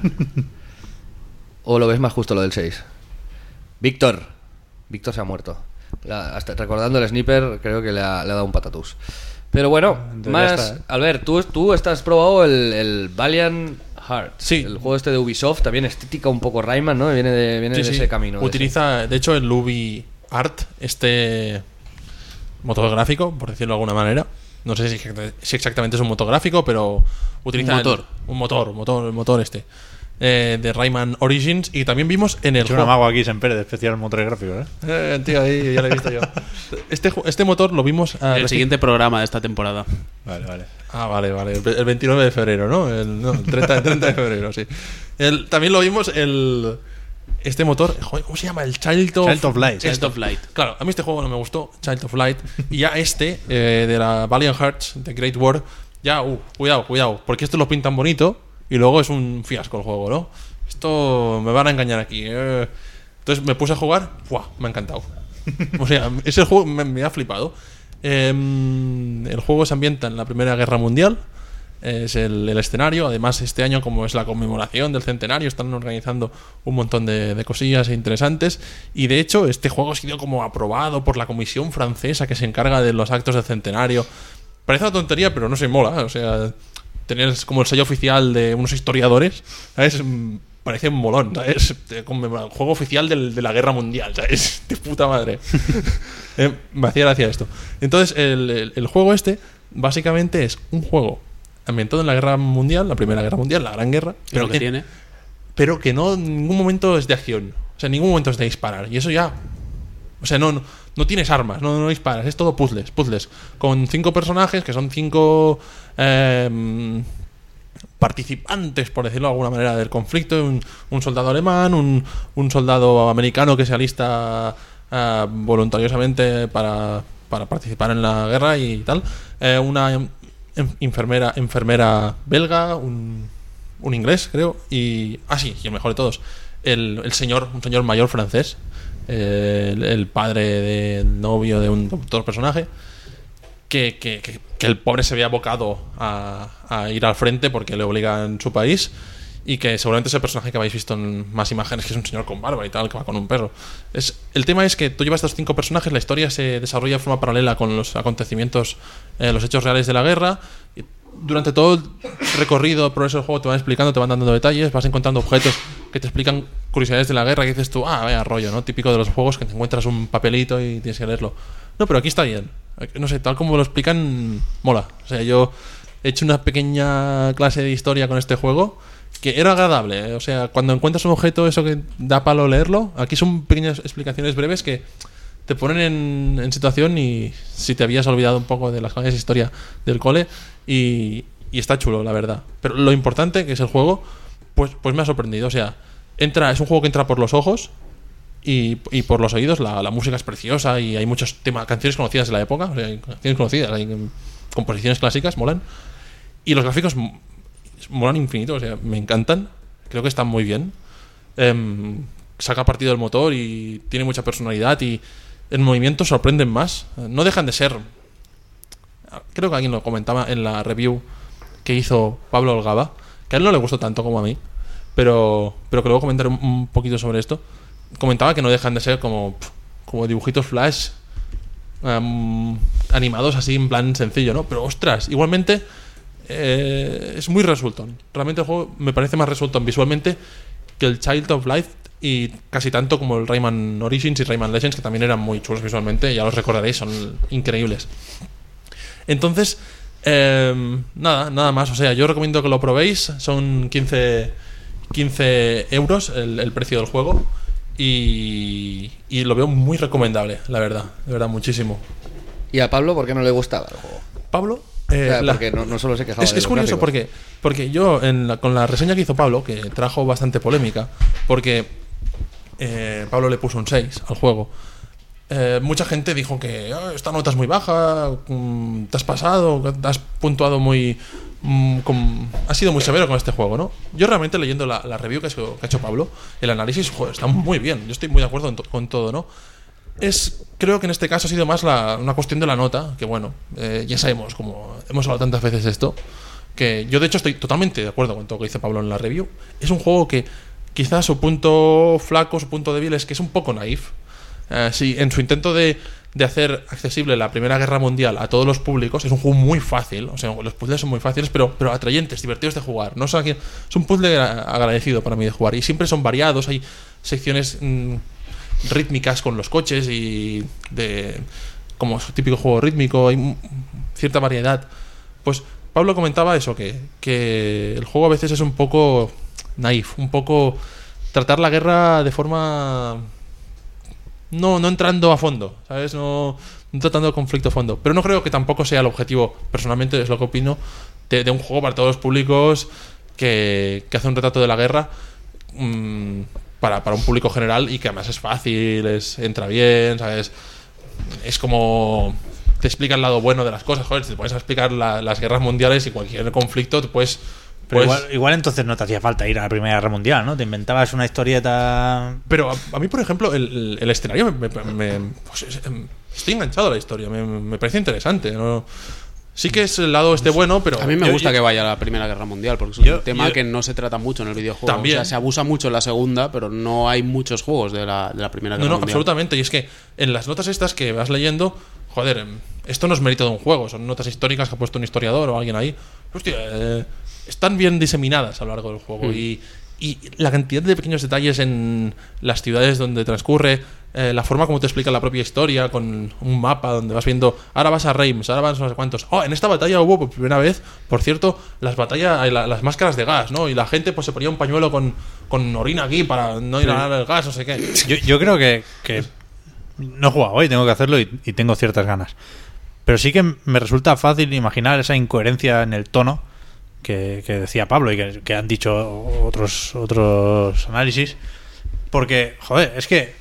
¿O lo ves más justo lo del seis? Víctor Víctor se ha muerto. La, hasta recordando el sniper, creo que le ha, le ha dado un patatús. Pero bueno, entonces más está, ¿eh? Albert, tú, tú estás probado el, el Valiant Hearts, sí. El juego este de Ubisoft, también estética un poco Rayman, ¿no? Viene de, viene sí, de sí. ese camino. Utiliza, de, ese. de hecho, el Ubi Art, este motor gráfico, por decirlo de alguna manera. No sé si, si exactamente es un motor gráfico, pero utiliza un motor, el, un motor, un motor, el motor este. Eh, de Rayman Origins, y también vimos en el juego. Una mago aquí, Semper, de especial motores gráficos, ¿eh? eh tío, ahí ya lo he visto yo. Este, este motor lo vimos uh, el siguiente programa de esta temporada. Vale, vale. Ah, vale, vale. El, el veintinueve de febrero, ¿no? El, no, el treinta, treinta de febrero, sí. El, también lo vimos el este motor, joder, ¿cómo se llama? El Child of, Child of Light. Child of Light. Claro, a mí este juego no me gustó, Child of Light, y ya este eh, de la Valiant Hearts, de Great War, ya, uh, cuidado, cuidado, porque esto lo pintan bonito y luego es un fiasco el juego, ¿no? Esto me van a engañar aquí. Eh. Entonces me puse a jugar. ¡Buah! Me ha encantado. O sea, ese juego me, me ha flipado. Eh, el juego se ambienta en la Primera Guerra Mundial. Es el, el escenario. Además, este año, como es la conmemoración del centenario, están organizando un montón de, de cosillas interesantes. Y de hecho, este juego ha sido como aprobado por la comisión francesa que se encarga de los actos del centenario. Parece una tontería, pero no se mola. O sea, tener como el sello oficial de unos historiadores, ¿sabes? Parece un molón, ¿sabes? Como el juego oficial del, de la guerra mundial, ¿sabes? De puta madre. eh, me hacía gracia esto. Entonces, el, el, el juego este, básicamente es un juego ambientado en la guerra mundial, la primera guerra mundial, la gran guerra. Pero que tiene. Pero que no en ningún momento es de acción. O sea, en ningún momento es de disparar. Y eso ya. O sea, no, no, no tienes armas, no, no disparas. Es todo puzzles, puzzles. Con cinco personajes que son cinco. Eh, participantes, por decirlo de alguna manera, del conflicto. Un, un soldado alemán, un, un soldado americano que se alista uh, voluntariosamente para, para participar en la guerra y tal, eh, una enfermera enfermera belga, un, un inglés, creo, y ah sí, y el mejor de todos, el, el señor, un señor mayor francés, eh, el, el padre del novio de un otro personaje. Que, que, que, que el pobre se ve abocado a, a ir al frente porque le obliga en su país, y que seguramente es el personaje que habéis visto en más imágenes, que es un señor con barba y tal, que va con un perro. Es, el tema es que tú llevas estos cinco personajes, la historia se desarrolla de forma paralela con los acontecimientos, eh, los hechos reales de la guerra. Y durante todo el recorrido, el progreso del juego te van explicando, te van dando detalles, vas encontrando objetos que te explican curiosidades de la guerra, que dices tú, ah, vaya rollo, ¿no? Típico de los juegos que te encuentras un papelito y tienes que leerlo. No, pero aquí está bien. No sé, tal como lo explican, mola. O sea, yo he hecho una pequeña clase de historia con este juego que era agradable, ¿eh? O sea, cuando encuentras un objeto, eso que da palo leerlo, aquí son pequeñas explicaciones breves que te ponen en, en situación y si te habías olvidado un poco de las clases de historia del cole y, y está chulo, la verdad. Pero lo importante, que es el juego, pues, pues me ha sorprendido. O sea, entra, es un juego que entra por los ojos y, y por los oídos. La, la música es preciosa y hay muchos temas, canciones conocidas de la época, o sea, hay canciones conocidas, hay composiciones clásicas, molan. Y los gráficos molan infinito, o sea, me encantan. Creo que están muy bien. Eh, saca partido del motor y tiene mucha personalidad y en movimiento sorprenden más. No dejan de ser... Creo que alguien lo comentaba en la review que hizo Pablo Olgaba, que a él no le gustó tanto como a mí, pero, pero que luego comentaré un, un poquito sobre esto. Comentaba que no dejan de ser como, como dibujitos flash um, animados así en plan sencillo, ¿no? Pero ostras, igualmente eh, es muy resultón. Realmente el juego me parece más resultón visualmente que el Child of Light y casi tanto como el Rayman Origins y Rayman Legends, que también eran muy chulos visualmente, ya los recordaréis, son increíbles. Entonces, eh, nada, nada más. O sea, yo recomiendo que lo probéis. Son quince euros el, el precio del juego. Y, y lo veo muy recomendable, la verdad. De verdad, muchísimo. ¿Y a Pablo por qué no le gustaba el juego? Pablo... Eh, o sea, la, porque no, no solo se quejaba es, de es curioso gráficos. porque, porque yo en la, con la reseña que hizo Pablo, que trajo bastante polémica, porque eh, Pablo le puso un seis al juego. Eh, mucha gente dijo que oh, esta nota es muy baja, mm, te has pasado, te has puntuado muy... Mm, con, has sido muy severo con este juego, ¿no? Yo realmente leyendo la, la review que ha, hecho, que ha hecho Pablo, el análisis, joder, está muy bien. Yo estoy muy de acuerdo en to, con todo, ¿no? Es, creo que en este caso ha sido más la, una cuestión de la nota, que bueno, eh, ya sabemos, como hemos hablado tantas veces de esto, que yo de hecho estoy totalmente de acuerdo con todo lo que dice Pablo en la review. Es un juego que quizás su punto flaco, su punto débil es que es un poco naif. Uh, sí, en su intento de, de hacer accesible la Primera Guerra Mundial a todos los públicos, es un juego muy fácil. O sea, los puzzles son muy fáciles, pero, pero atrayentes, divertidos de jugar. No sé, es un puzzle agradecido para mí de jugar. Y siempre son variados, hay secciones mmm, rítmicas con los coches y de como su típico juego rítmico, hay cierta variedad. Pues Pablo comentaba eso, que, que el juego a veces es un poco naif, un poco tratar la guerra de forma... No, no entrando a fondo, ¿sabes? No, no tratando el conflicto a fondo. Pero no creo que tampoco sea el objetivo, personalmente es lo que opino, de, de un juego para todos los públicos que, que hace un retrato de la guerra mmm, para, para un público general y que además es fácil, es, entra bien, ¿sabes? Es como... Te explica el lado bueno de las cosas, joder, te puedes explicar la, las guerras mundiales y cualquier conflicto, te puedes... Pero pues, igual, igual entonces no te hacía falta ir a la Primera Guerra Mundial, ¿no? Te inventabas una historieta... Pero a, a mí, por ejemplo, el, el, el escenario me, me, me pues, estoy enganchado a la historia, me, me parece interesante, ¿no? Sí que es el lado este bueno, pero... A mí me yo, gusta yo, que vaya a la Primera Guerra Mundial, porque es un yo, tema yo, que no se trata mucho en el videojuego. También. O sea, se abusa mucho en la segunda, pero no hay muchos juegos de la, de la Primera Guerra no, no, Mundial. absolutamente. Y es que en las notas estas que vas leyendo, joder, esto no es mérito de un juego, son notas históricas que ha puesto un historiador o alguien ahí. Hostia, eh, están bien diseminadas a lo largo del juego. Mm. Y, y la cantidad de pequeños detalles en las ciudades donde transcurre, eh, la forma como te explica la propia historia, con un mapa donde vas viendo, ahora vas a Reims, ahora vas a no sé cuántos. Oh, en esta batalla hubo por primera vez, por cierto, las batallas, la, las máscaras de gas, ¿no? Y la gente pues se ponía un pañuelo con, con orina aquí para no ir sí. a dar el gas, no sé qué. Yo, yo creo que, que no he jugado hoy, tengo que hacerlo y, y tengo ciertas ganas. Pero sí que me resulta fácil imaginar esa incoherencia en el tono que, que decía Pablo y que, que han dicho otros otros análisis, porque, joder, es que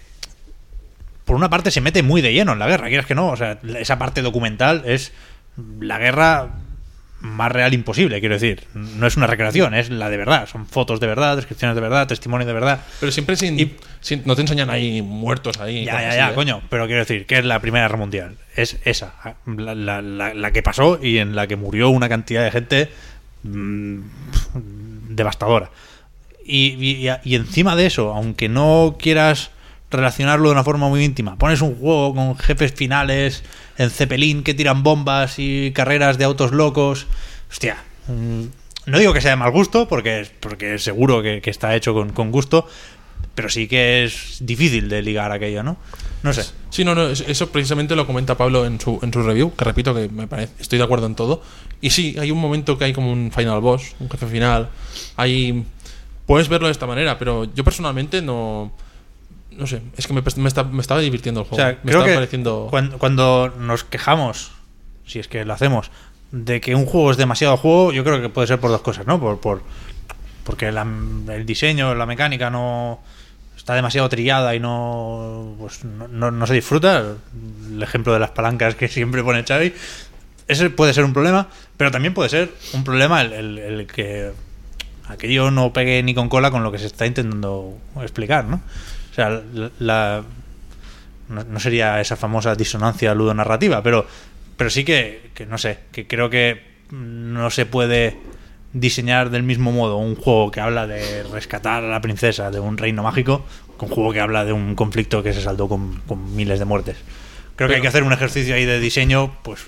por una parte se mete muy de lleno en la guerra, quieras que no, o sea, esa parte documental es la guerra más real imposible, quiero decir, no es una recreación, es la de verdad, son fotos de verdad, descripciones de verdad, testimonios de verdad, pero siempre sin, y, sin no te enseñan ahí muertos ahí. Ya, ya, ya, ¿eh? Coño, pero quiero decir, ¿qué es la Primera Guerra Mundial? Es esa, la, la, la, la que pasó y en la que murió una cantidad de gente mmm, devastadora. Y, y, y encima de eso, aunque no quieras relacionarlo de una forma muy íntima, pones un juego con jefes finales en Zeppelin que tiran bombas y carreras de autos locos, hostia, no digo que sea de mal gusto, porque, porque seguro que, que está hecho con, con gusto, pero sí que es difícil de ligar aquello, ¿no? No sé. Sí, no, no, eso precisamente lo comenta Pablo en su, en su review, que repito que me parece, estoy de acuerdo en todo. Y sí, hay un momento que hay como un final boss, un jefe final. Hay, puedes verlo de esta manera, pero yo personalmente no... No sé, es que me, me, está, me estaba divirtiendo el juego. O sea, me creo estaba que pareciendo... cuando, cuando nos quejamos, si es que lo hacemos, de que un juego es demasiado juego, yo creo que puede ser por dos cosas, ¿no? Por, por porque la, el diseño, la mecánica no está demasiado trillada y no, pues, no, no, no se disfruta. El ejemplo de las palancas que siempre pone Xavi, ese puede ser un problema, pero también puede ser un problema el, el, el que aquello no pegue ni con cola con lo que se está intentando explicar, ¿no? O sea, la, la no, no sería esa famosa disonancia ludonarrativa, pero pero sí que, que no sé, que creo que no se puede diseñar del mismo modo un juego que habla de rescatar a la princesa de un reino mágico con un juego que habla de un conflicto que se saldó con, con miles de muertes. Creo pero, que hay que hacer un ejercicio ahí de diseño, pues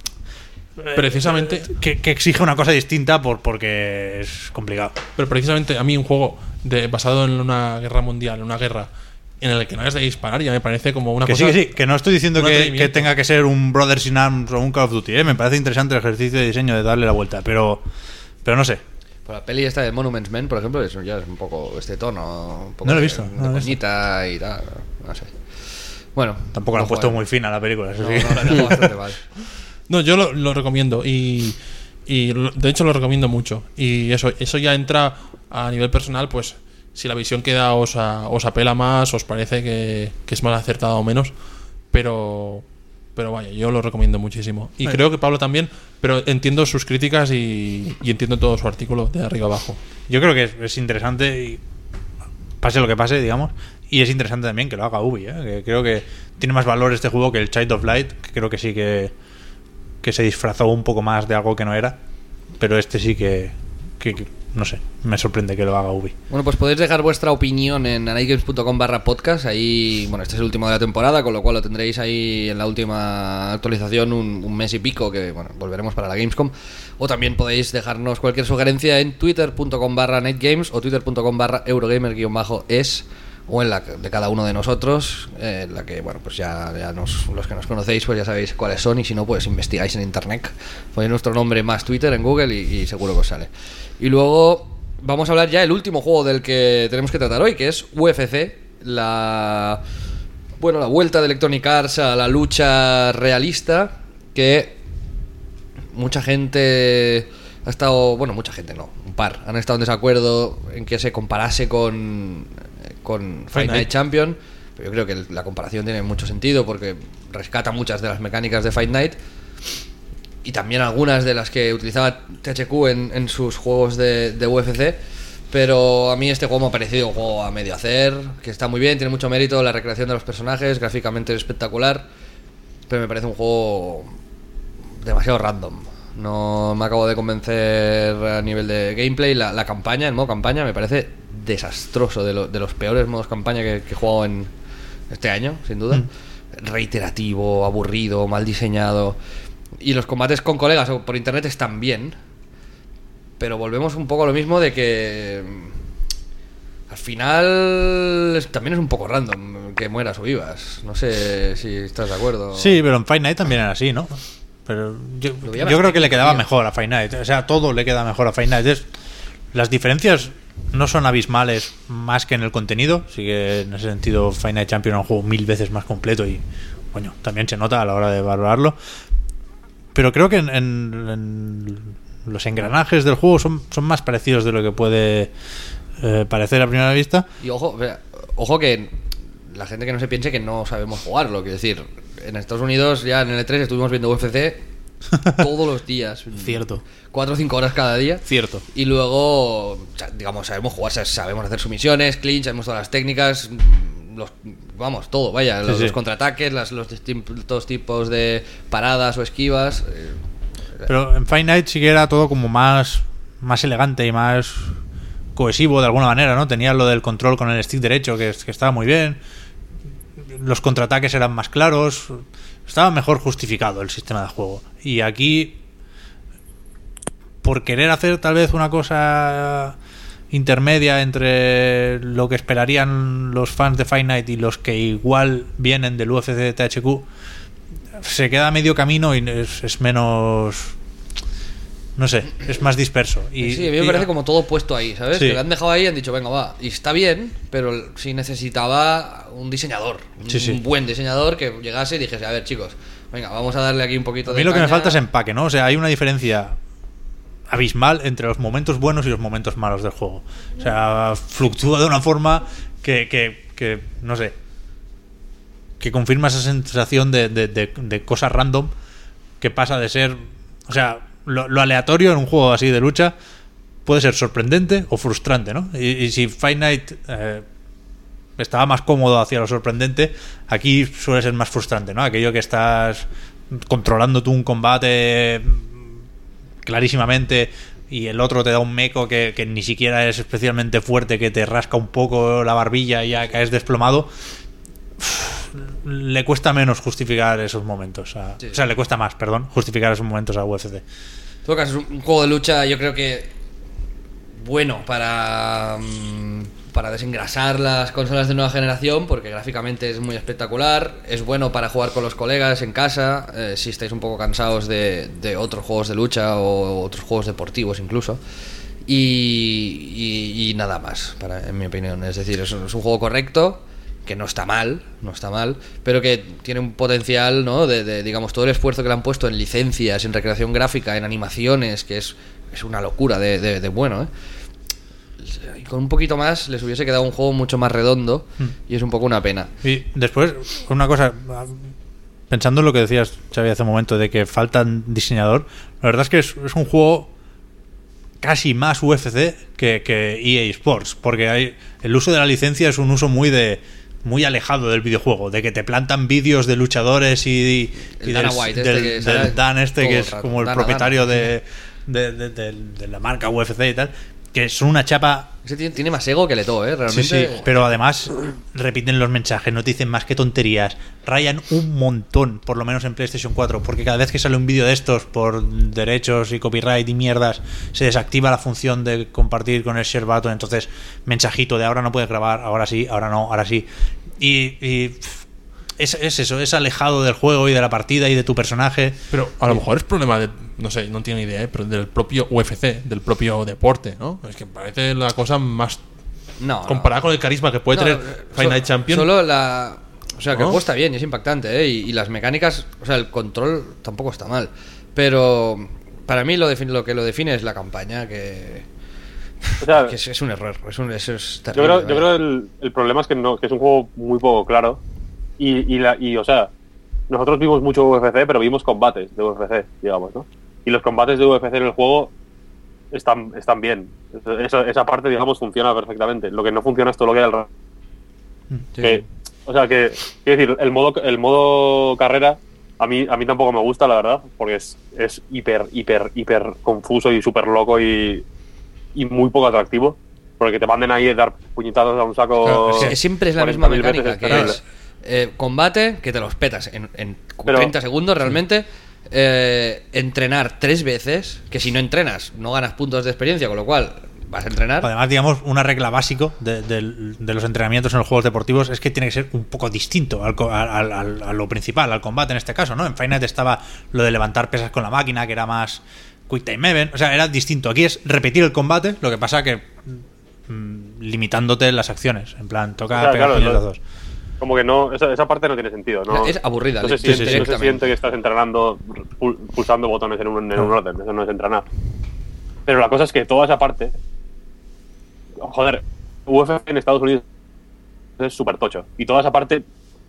precisamente que, que exige una cosa distinta por porque es complicado. Pero precisamente a mí un juego de, basado en una guerra mundial, en una guerra en el que no hayas de disparar, ya me parece como una que cosa... Sí, que sí, que no estoy diciendo que, que tenga que ser un Brothers in Arms o un Call of Duty, ¿eh? Me parece interesante el ejercicio de diseño de darle la vuelta, pero pero no sé. Pues la peli esta de Monuments Men, por ejemplo, eso ya es un poco este tono, un poco no lo he de, visto, de no coñita y tal, no sé. Bueno, tampoco lo han puesto muy fina la película, eso no, sí. No, la dejo bastante mal. No, yo lo, lo recomiendo y, y de hecho lo recomiendo mucho. Y eso, eso ya entra a nivel personal, pues si la visión que da os, a, os apela más, os parece que, que es más acertada o menos, pero pero vaya, yo lo recomiendo muchísimo. Y sí. Creo que Pablo también, pero entiendo sus críticas y, y entiendo todo su artículo de arriba abajo. Yo creo que es, es interesante, y pase lo que pase, digamos, y es interesante también que lo haga Ubi, ¿eh? Que creo que tiene más valor este juego que el Child of Light, que creo que sí que que se disfrazó un poco más de algo que no era, pero este sí que, que, que no sé, me sorprende que lo haga Ubi. Bueno, pues podéis dejar vuestra opinión en anightgames punto com barra podcast. Ahí, bueno, este es el último de la temporada, con lo cual lo tendréis ahí en la última actualización un, un mes y pico, que bueno, volveremos para la Gamescom. O también podéis dejarnos cualquier sugerencia en twitter punto com barra nightgames o twitter punto com barra eurogamer-es, o en la de cada uno de nosotros, eh, la que, bueno, pues ya, ya nos, los que nos conocéis pues ya sabéis cuáles son, y si no, pues investigáis en internet, ponéis nuestro nombre más Twitter en Google y, y seguro que os sale. Y luego vamos a hablar ya del último juego del que tenemos que tratar hoy, que es U F C, la bueno, la vuelta de Electronic Arts a la lucha realista, que mucha gente ha estado, bueno, mucha gente no, un par, han estado en desacuerdo en que se comparase con con Fight Night Champion, pero yo creo que la comparación tiene mucho sentido porque rescata muchas de las mecánicas de Fight Night y también algunas de las que utilizaba T H Q en, en sus juegos de, de U F C, pero a mí este juego me ha parecido un juego a medio hacer, que está muy bien, tiene mucho mérito la recreación de los personajes, gráficamente es espectacular, pero me parece un juego demasiado random. No me acabo de convencer a nivel de gameplay. La, la campaña, el modo campaña, me parece desastroso, de, lo, de los peores modos campaña que, que he jugado en este año, sin duda. Mm. Reiterativo, aburrido, mal diseñado. Y los combates con colegas o por internet están bien, pero volvemos un poco a lo mismo de que al final también es un poco random que mueras o vivas. No sé si estás de acuerdo. Sí, pero en Fight Night también era así, ¿no? Pero yo, yo creo que le quedaba mejor a Fight Night. O sea, todo le queda mejor a Fight Night. Es, las diferencias no son abismales más que en el contenido. Sí que en ese sentido Fight Night Champion es un juego mil veces más completo y, bueno, también se nota a la hora de valorarlo. Pero creo que en, en, en los engranajes del juego son, son más parecidos de lo que puede eh, parecer a primera vista. Y ojo, ojo que la gente que no se piense que no sabemos jugarlo, quiero decir, en Estados Unidos ya en el E tres estuvimos viendo U F C todos los días. Cierto. Cuatro o cinco horas cada día. Cierto. Y luego, digamos, sabemos jugar, sabemos hacer sumisiones, clinch, sabemos todas las técnicas, los, vamos, todo, vaya, sí, los, sí. los contraataques, las, los distintos tipos de paradas o esquivas. Pero en Fight Night sí que era todo como más, más elegante y más cohesivo de alguna manera, ¿no? Tenía lo del control con el stick derecho, que, que estaba muy bien. Los contraataques eran más claros. Estaba mejor justificado el sistema de juego. Y aquí por querer hacer tal vez una cosa intermedia entre lo que esperarían los fans de Fight Night y los que igual vienen del U F C T H Q, se queda a medio camino y es, es menos, no sé, es más disperso. Y, sí, a mí me y, parece como todo puesto ahí, ¿sabes? Sí. Que lo han dejado ahí y han dicho, venga, va. Y está bien, pero sí necesitaba un diseñador. Un, Sí, sí. un buen diseñador que llegase y dijese, a ver, chicos, venga, vamos a darle aquí un poquito A de mí lo que caña. me falta es empaque, ¿no? O sea, hay una diferencia abismal entre los momentos buenos y los momentos malos del juego. O sea, fluctúa de una forma que, que, que no sé, que confirma esa sensación de, de, de, de cosa random que pasa de ser, o sea, lo, lo aleatorio en un juego así de lucha puede ser sorprendente o frustrante, ¿no? Y, y si Fight Night eh, estaba más cómodo hacia lo sorprendente, aquí suele ser más frustrante, ¿no? Aquello que estás controlando tú un combate clarísimamente y el otro te da un meco que, que ni siquiera es especialmente fuerte, que te rasca un poco la barbilla y ya caes desplomado. Uf, le cuesta menos justificar esos momentos a, Sí. o sea, le cuesta más, perdón, justificar esos momentos a U F C. En todo caso, es un juego de lucha, yo creo que bueno para mm, para desengrasar las consolas de nueva generación, porque gráficamente es muy espectacular. Es bueno para jugar con los colegas en casa, eh, si estáis un poco cansados de, de otros juegos de lucha o otros juegos deportivos incluso. Y, y, y nada más, para, en mi opinión. Es decir, es un, es un juego correcto, que no está mal, no está mal, pero que tiene un potencial, ¿no? De, de, digamos, todo el esfuerzo que le han puesto en licencias, en recreación gráfica, en animaciones, que es, es una locura de, de, de bueno, ¿eh? Y con un poquito más les hubiese quedado un juego mucho más redondo y es un poco una pena. Y después, una cosa, pensando en lo que decías, Xavi, hace un momento, de que falta un diseñador, la verdad es que es, es un juego casi más U F C que, que E A Sports, porque hay el uso de la licencia es un uso muy de muy alejado del videojuego, de que te plantan vídeos de luchadores y, El y Dana del, White este del, que del sale Dan este todo que el es rato. como el Dana, propietario Dana. de, de, de, de, de la marca U F C y tal, que son una chapa. Ese tiene, tiene más ego que Leto, ¿eh? Realmente. Sí, sí, pero además repiten los mensajes, no te dicen más que tonterías, rayan un montón, por lo menos en PlayStation cuatro, porque cada vez que sale un vídeo de estos por derechos y copyright y mierdas, se desactiva la función de compartir con el share button, entonces mensajito de ahora no puedes grabar, ahora sí, ahora no, ahora sí. Y, y pff, es, es eso, es alejado del juego y de la partida y de tu personaje. Pero a lo mejor es problema de, no sé, no tengo ni idea, ¿eh? Pero del propio U F C, del propio deporte, ¿no? Es que parece la cosa más No, comparada con el carisma que puede no, tener no, Fight so- Night Champion. Solo la. O sea, que ¿No? el juego está bien y es impactante, ¿eh? Y, y las mecánicas, o sea, el control tampoco está mal. Pero para mí lo, define, lo que lo define es la campaña, que, O sea, que es, es un error. Es un, eso es yo terrible, creo, yo vaya. creo el, el problema es que, no, que es un juego muy poco claro. Y, y, la, y, o sea, nosotros vimos mucho U F C, pero vimos combates de U F C, digamos, ¿no? Y los combates de U F C en el juego están, están bien. Esa, esa parte, digamos, funciona perfectamente. Lo que no funciona es todo lo que hay alrededor. Sí. Que, o sea, que, quiero decir, el modo, el modo carrera a mí, a mí tampoco me gusta, la verdad, porque es, es hiper, hiper, hiper confuso y súper loco y, y muy poco atractivo. Porque te manden ahí a dar puñetazos a un saco. Claro, Es que siempre es la misma cuarenta mil mecánica, veces, que terrible. es eh, combate, que te los petas en, en Pero- treinta segundos realmente. eh, entrenar tres veces, que si no entrenas no ganas puntos de experiencia, con lo cual vas a entrenar. Además, digamos, una regla básico de, de- de los entrenamientos en los juegos deportivos es que tiene que ser un poco distinto al, co- al- al- a lo principal, al combate en este caso, ¿no? En Fight Night estaba lo de levantar pesas con la máquina, que era más Quick Time Event, o sea, era distinto. Aquí es repetir el combate, lo que pasa que mm, limitándote las acciones, en plan, toca O sea, pegar claro, puñetazos. Como que no, esa, esa parte no tiene sentido. No, Es aburrida, No se, sí, siente, sí, no se directamente. siente que estás entrenando pul- pulsando botones en un, en un No. orden. Eso no es entrenar. Pero la cosa es que toda esa parte. Joder, U F C en Estados Unidos es súper tocho. Y toda esa parte.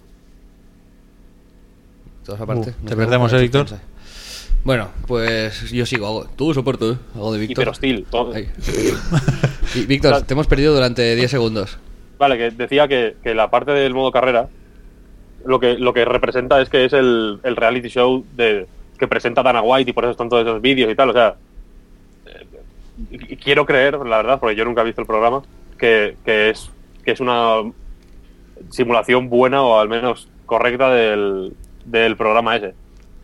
Toda esa parte. Uh, Nos te quedamos perdemos, con la ¿eh, Víctor? suspensa. Bueno, pues yo sigo. Hago, tú soporto, ¿eh? Hago de Víctor. Hiper hostil. Todo. Ay. Y, Víctor, te hemos perdido durante diez segundos. Vale, que decía que, que la parte del modo carrera. Lo que, lo que representa es que es el, el reality show de, que presenta Dana White y por eso están todos esos vídeos y tal. O sea. eh, quiero creer, la verdad, porque yo nunca he visto el programa, que, que es que es una simulación buena o al menos correcta del, del programa ese.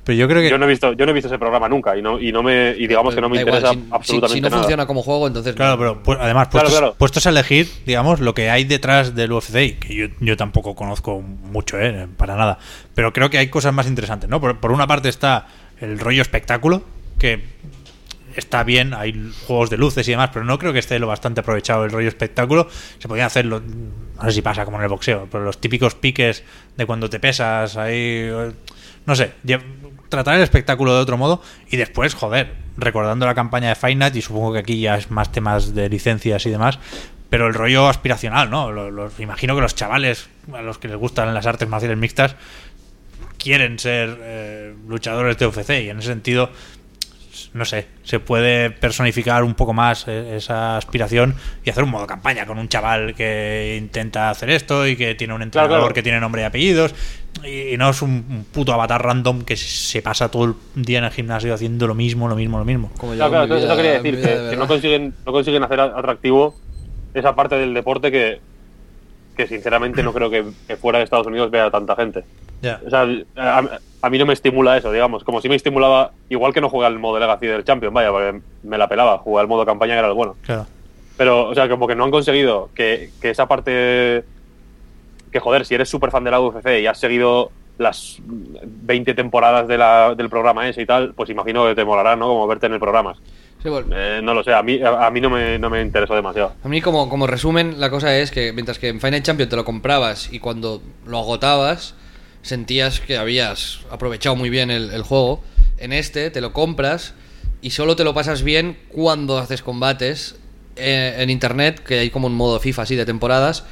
Pero yo creo que... Yo no he visto, yo no he visto ese programa nunca y no, y no me y digamos que no me Da igual, interesa si, absolutamente si, si no nada. funciona como juego, entonces... Claro, pero pues, además, Claro, puestos, claro. puestos a elegir, digamos, lo que hay detrás del U F C, que yo, yo tampoco conozco mucho, ¿eh? Para nada. Pero creo que hay cosas más interesantes, ¿no? Por, por una parte está el rollo espectáculo, que está bien, hay juegos de luces y demás, pero no creo que esté lo bastante aprovechado el rollo espectáculo. Se podrían hacer, lo, no sé si pasa como en el boxeo, pero los típicos piques de cuando te pesas, ahí... No sé, tratar el espectáculo de otro modo y después, joder, recordando la campaña de Fight Night, y supongo que aquí ya es más temas de licencias y demás, pero el rollo aspiracional, ¿no? Los, los, imagino que los chavales a los que les gustan las artes marciales mixtas quieren ser eh, luchadores de U F C y en ese sentido, no sé, se puede personificar un poco más esa aspiración y hacer un modo campaña con un chaval que intenta hacer esto y que tiene un entrenador claro, claro. que tiene nombre y apellidos y no es un, un puto avatar random que se pasa todo el día en el gimnasio haciendo lo mismo, lo mismo, lo mismo. Como yo Claro, claro, con mi eso vida- quería mi decir, vida de que, que no verdad. consiguen no consiguen hacer atractivo esa parte del deporte que, que sinceramente no creo que, que fuera de Estados Unidos vea tanta gente. Ya. O sea, a, a mí no me estimula eso, digamos, como si me estimulaba, igual que no juega el modo Legacy del Champion, vaya, porque me la pelaba, jugar el modo campaña que era el bueno. Claro. Pero, o sea, como que no han conseguido que, que esa parte, que joder, si eres súper fan de la U F C y has seguido las veinte temporadas de la, del programa ese y tal, pues imagino que te molará, ¿no? Como verte en el programa. Sí, bueno, Eh, no lo sé, a mí, a, a mí no, me, no me interesó demasiado. a mí como, como resumen, la cosa es que mientras que en Final Champion te lo comprabas y cuando lo agotabas sentías que habías aprovechado muy bien el, el juego, en este te lo compras y solo te lo pasas bien cuando haces combates eh, en internet, que hay como un modo FIFA así de temporadas,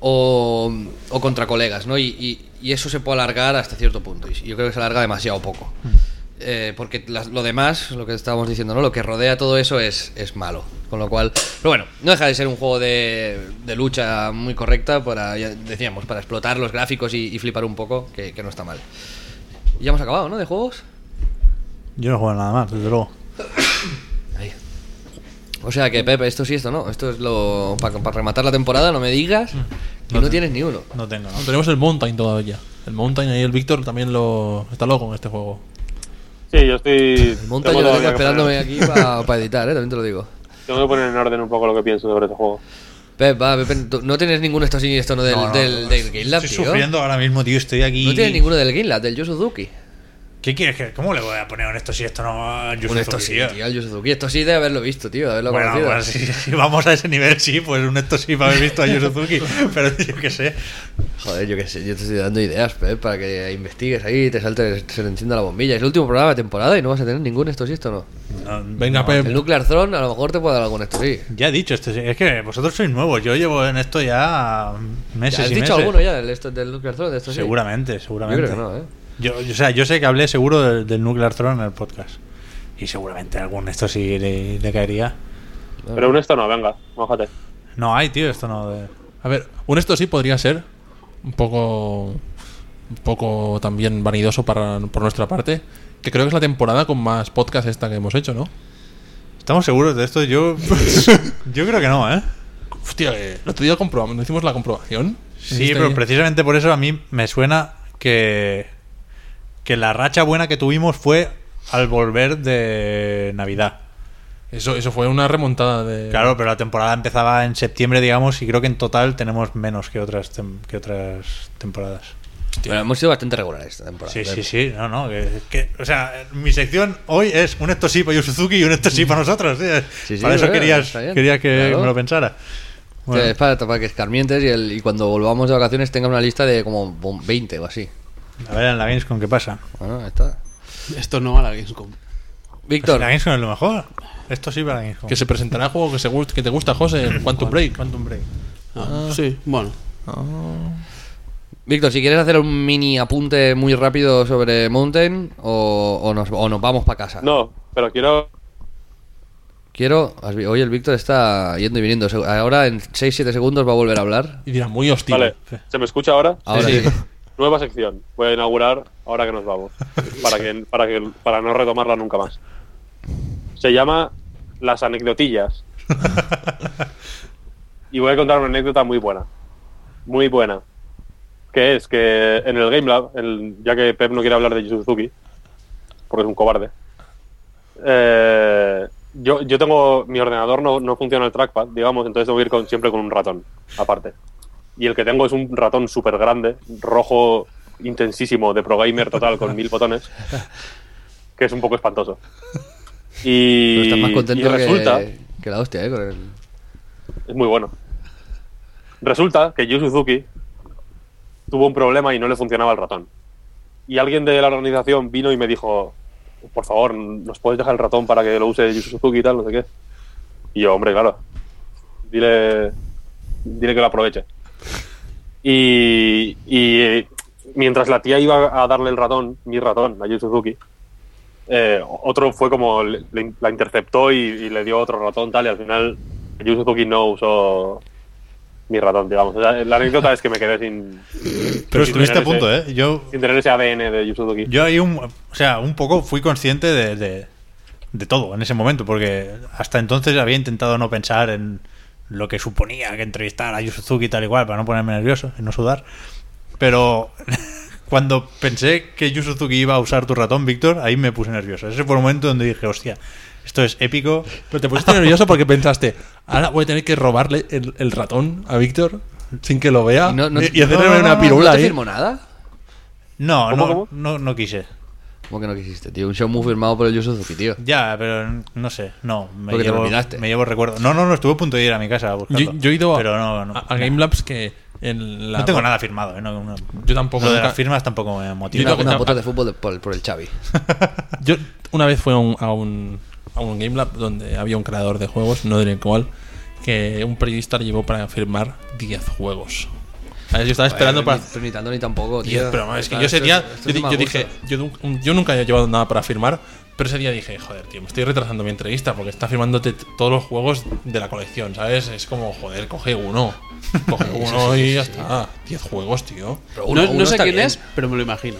o, o contra colegas, ¿no? Y, y, y eso se puede alargar hasta cierto punto, y yo creo que se alarga demasiado poco. Eh, porque la- lo demás, lo que estábamos diciendo, ¿no? Lo que rodea todo eso es, es malo. Con lo cual, pero bueno, no deja de ser un juego de, de lucha muy correcta para, ya decíamos, para explotar los gráficos y, y flipar un poco, que, que no está mal. Y ya hemos acabado, ¿no? De juegos. Yo no juego nada más, desde luego. Ahí. O sea que, Pepe, esto sí, esto no. Esto es lo. Para rematar la temporada, no me digas que No no te- tienes ni uno. No tengo, ¿no? No, tenemos el Mountain todavía. El Mountain ahí el Víctor también lo está loco en este juego. Sí, yo estoy... El monta tengo yo todavía tengo que esperándome poner- aquí para editar, ¿eh? También te lo digo. Tengo que poner en orden un poco lo que pienso sobre este juego. Pep, va, Pepe, ¿tú no tienes ninguno esto sí, esto no del, No, no, del, no, del Game Lab, estoy tío? sufriendo ahora mismo, tío. Estoy aquí. No tienes ninguno del Game Lab, del Yu Suzuki. ¿Qué quieres que.? ¿Cómo le voy a poner un esto si esto no. Yu Un esto Suzuki, sí, tío? tío, el Yu Suzuki. Esto sí de haberlo visto, tío, de haberlo Bueno, conocido. pues si, si vamos a ese nivel, sí, pues un esto sí para haber visto a Yu Suzuki. Pero yo qué sé. Joder, yo qué sé, yo te estoy dando ideas, Pep, para que investigues ahí, te salte, se te encienda la bombilla. Es el último programa de temporada y no vas a tener ningún esto sí, esto no. No, Venga, no, Pep. El Nuclear Throne a lo mejor te puede dar algún esto sí. Ya he dicho, esto sí. Es que vosotros sois nuevos. Yo llevo en esto ya meses ¿Ya has y dicho meses. alguno ya del, esto, del Nuclear Throne? De esto sí? Seguramente, Yo seguramente. creo que no, ¿eh? Yo, o sea, yo sé que hablé seguro del, del Nuclear Throne en el podcast. Y seguramente algún esto sí le, le caería. Pero un esto no, venga, mójate. No hay, tío, esto no. De... A ver, un esto sí podría ser un poco un poco también vanidoso para, por nuestra parte, que creo que es la temporada con más podcast esta que hemos hecho, ¿no? ¿Estamos seguros de esto? Yo yo creo que no, ¿eh? Hostia, eh, el otro día comprobamos, ¿no hicimos la comprobación? Sí, ¿Hiciste pero ahí? precisamente por eso a mí me suena que que la racha buena que tuvimos fue al volver de Navidad. Eso, eso fue una remontada de... Claro, pero la temporada empezaba en septiembre, digamos, y creo que en total tenemos menos que otras tem- que otras temporadas. Bueno, hemos sido bastante regulares esta temporada. Sí, Pep. sí, sí, no, no, que, que- o sea, mi sección hoy es un esto sí para Yu Suzuki y un esto sí para nosotros. ¿Sí? Sí, sí, para eso bueno, querías, está bien. quería que Claro. me lo pensara. Bueno, Sí, es para, para que escarmientes y, el, y cuando volvamos de vacaciones tenga una lista de como veinte o así. a ver en la Gamescom qué pasa. Bueno, ahí está. Esto no a la Gamescom. Víctor, La Gamescom es lo mejor. Esto sí para la Gamescom. Que se presentará el juego que, se, gust- que te gusta, José, el Quantum Break. Quantum Break. Ah, Sí, bueno. Víctor, si quieres hacer un mini apunte muy rápido sobre Mountain o, o, nos, o nos vamos para casa. No, pero quiero... Quiero. has vi- Hoy el Víctor está yendo y viniendo. Se- Ahora en seis siete segundos va a volver a hablar. Y dirá, muy hostil. Vale, ¿se me escucha ahora? Ahora sí. Nueva sección. Voy a inaugurar ahora que nos vamos. Para que, para que para no retomarla nunca más. Se llama Las Anecdotillas. Y voy a contar una anécdota muy buena. Muy buena. Que es que en el Game Lab, el- ya que Pep no quiere hablar de Yu Suzuki, porque es un cobarde. Eh, yo, yo tengo... Mi ordenador no, no funciona el trackpad, digamos, entonces tengo que ir con, siempre con un ratón, aparte. Y el que tengo es un ratón súper grande, rojo, intensísimo, de pro gamer total, con mil botones, que es un poco espantoso. Y, Pero estás más contento y resulta... que, que la hostia, ¿eh? Con el... Es muy bueno. Resulta que Yu Suzuki tuvo un problema y no le funcionaba el ratón. Y alguien de la organización vino y me dijo, por favor, ¿nos puedes dejar el ratón para que lo use Yu Suzuki y tal, no sé qué? Y yo, hombre, claro, dile, dile que lo aproveche. Y, y mientras la tía iba a darle el ratón, mi ratón, a Yu Suzuki, eh, otro fue como, le, la interceptó y, y le dio otro ratón tal, y al final Yu Suzuki no usó mi ratón, digamos. O sea, la anécdota es que me quedé sin... Pero sin estuviste a tener punto, ese- ¿eh? Yo, Sin tener ese A D N de Yu Suzuki. yo ahí, un, o sea, un poco fui consciente de, de, de todo en ese momento, porque hasta entonces había intentado no pensar en lo que suponía que entrevistar a Yu Suzuki y tal igual, para no ponerme nervioso y no sudar. Pero cuando pensé que Yu Suzuki iba a usar tu ratón, Víctor, ahí me puse nervioso. Ese fue el momento donde dije, hostia, esto es épico. Pero te pusiste nervioso porque pensaste, ahora voy a tener que robarle el, el ratón a Víctor sin que lo vea Y no- no- y, y hacerle no, no, una no, pirula ¿No te ahí. firmó nada? No, ¿Cómo, no, cómo? no, no quise. ¿Cómo que no quisiste, tío? Un show muy firmado por el Yu Suzuki, tío. Ya, pero no sé, no. Me Porque te llevo, lo olvidaste. me llevo recuerdo. No, no, no, estuve a punto de ir a mi casa a buscarlo. Yo, yo he ido a, pero no, no, a, a Game Labs que en la... no tengo nada firmado. ¿eh? No, no- Yo tampoco. Lo de nunca- las firmas tampoco me motiva. Yo Una, no- una no- foto de fútbol de- por, por el Xavi. Yo una vez fui a un, a un, a un Game Lab donde había un creador de juegos, no diré cuál, que un periodista le llevó para firmar diez juegos. A ver, yo estaba esperando Joder, para... Ni, ni tanto ni tampoco, diez, tío. pero es que Esto- yo ese esto día es- esto yo, es di- de mal yo gusto. dije, yo, nun- yo nunca he llevado nada para firmar, pero ese día dije, joder, tío, me estoy retrasando mi entrevista porque está firmándote t- todos los juegos de la colección, ¿sabes? Es como, joder, coge uno. Coge uno y ya está. diez juegos, tío. Pero No, uno- no uno sé está quién bien. es, pero me lo imagino.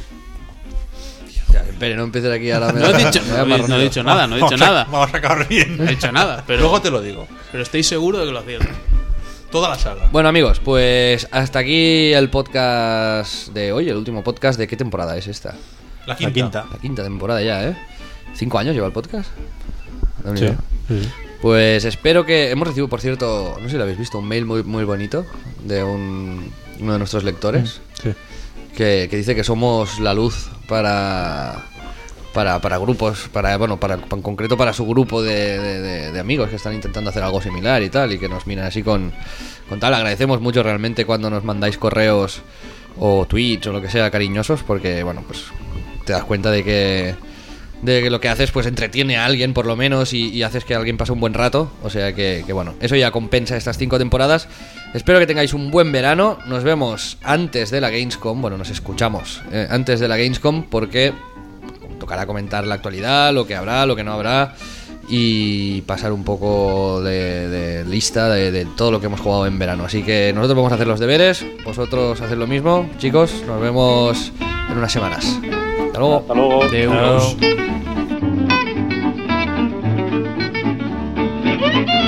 Hostia, espere, no empieces aquí ahora. me No he da- dicho, me da no he- no he marrón. dicho nada, no he dicho Vamos a- nada. Vamos a acabar bien. No he dicho nada, pero, Luego te lo digo. pero estoy seguro de que lo acierto. Toda la saga. Bueno, amigos, pues hasta aquí el podcast de hoy, el último podcast. ¿De qué temporada es esta? La La quinta. quinta. La quinta temporada ya, ¿eh? ¿Cinco años lleva el podcast? Da Sí. miedo. Pues espero que... Hemos recibido, por cierto, no sé si lo habéis visto, un mail muy, muy bonito de un, uno de nuestros lectores Sí. que, que dice que somos la luz para... Para, para grupos, para bueno, para en concreto para su grupo de, de- de- de amigos que están intentando hacer algo similar y tal, y que nos miran así con, con tal. Agradecemos mucho realmente cuando nos mandáis correos o tweets o lo que sea cariñosos, porque bueno, pues te das cuenta de que de que lo que haces pues entretiene a alguien por lo menos y, y haces que alguien pase un buen rato. O sea que, que bueno, eso ya compensa estas cinco temporadas. Espero que tengáis un buen verano. Nos vemos antes de la Gamescom. Bueno, nos escuchamos eh, antes de la Gamescom porque tocará comentar la actualidad, lo que habrá, lo que no habrá y pasar un poco de, de lista de, de todo lo que hemos jugado en verano. Así que nosotros vamos a hacer los deberes, vosotros haced lo mismo, chicos. Nos vemos en unas semanas. Hasta luego. Hasta luego. De euros. Chao.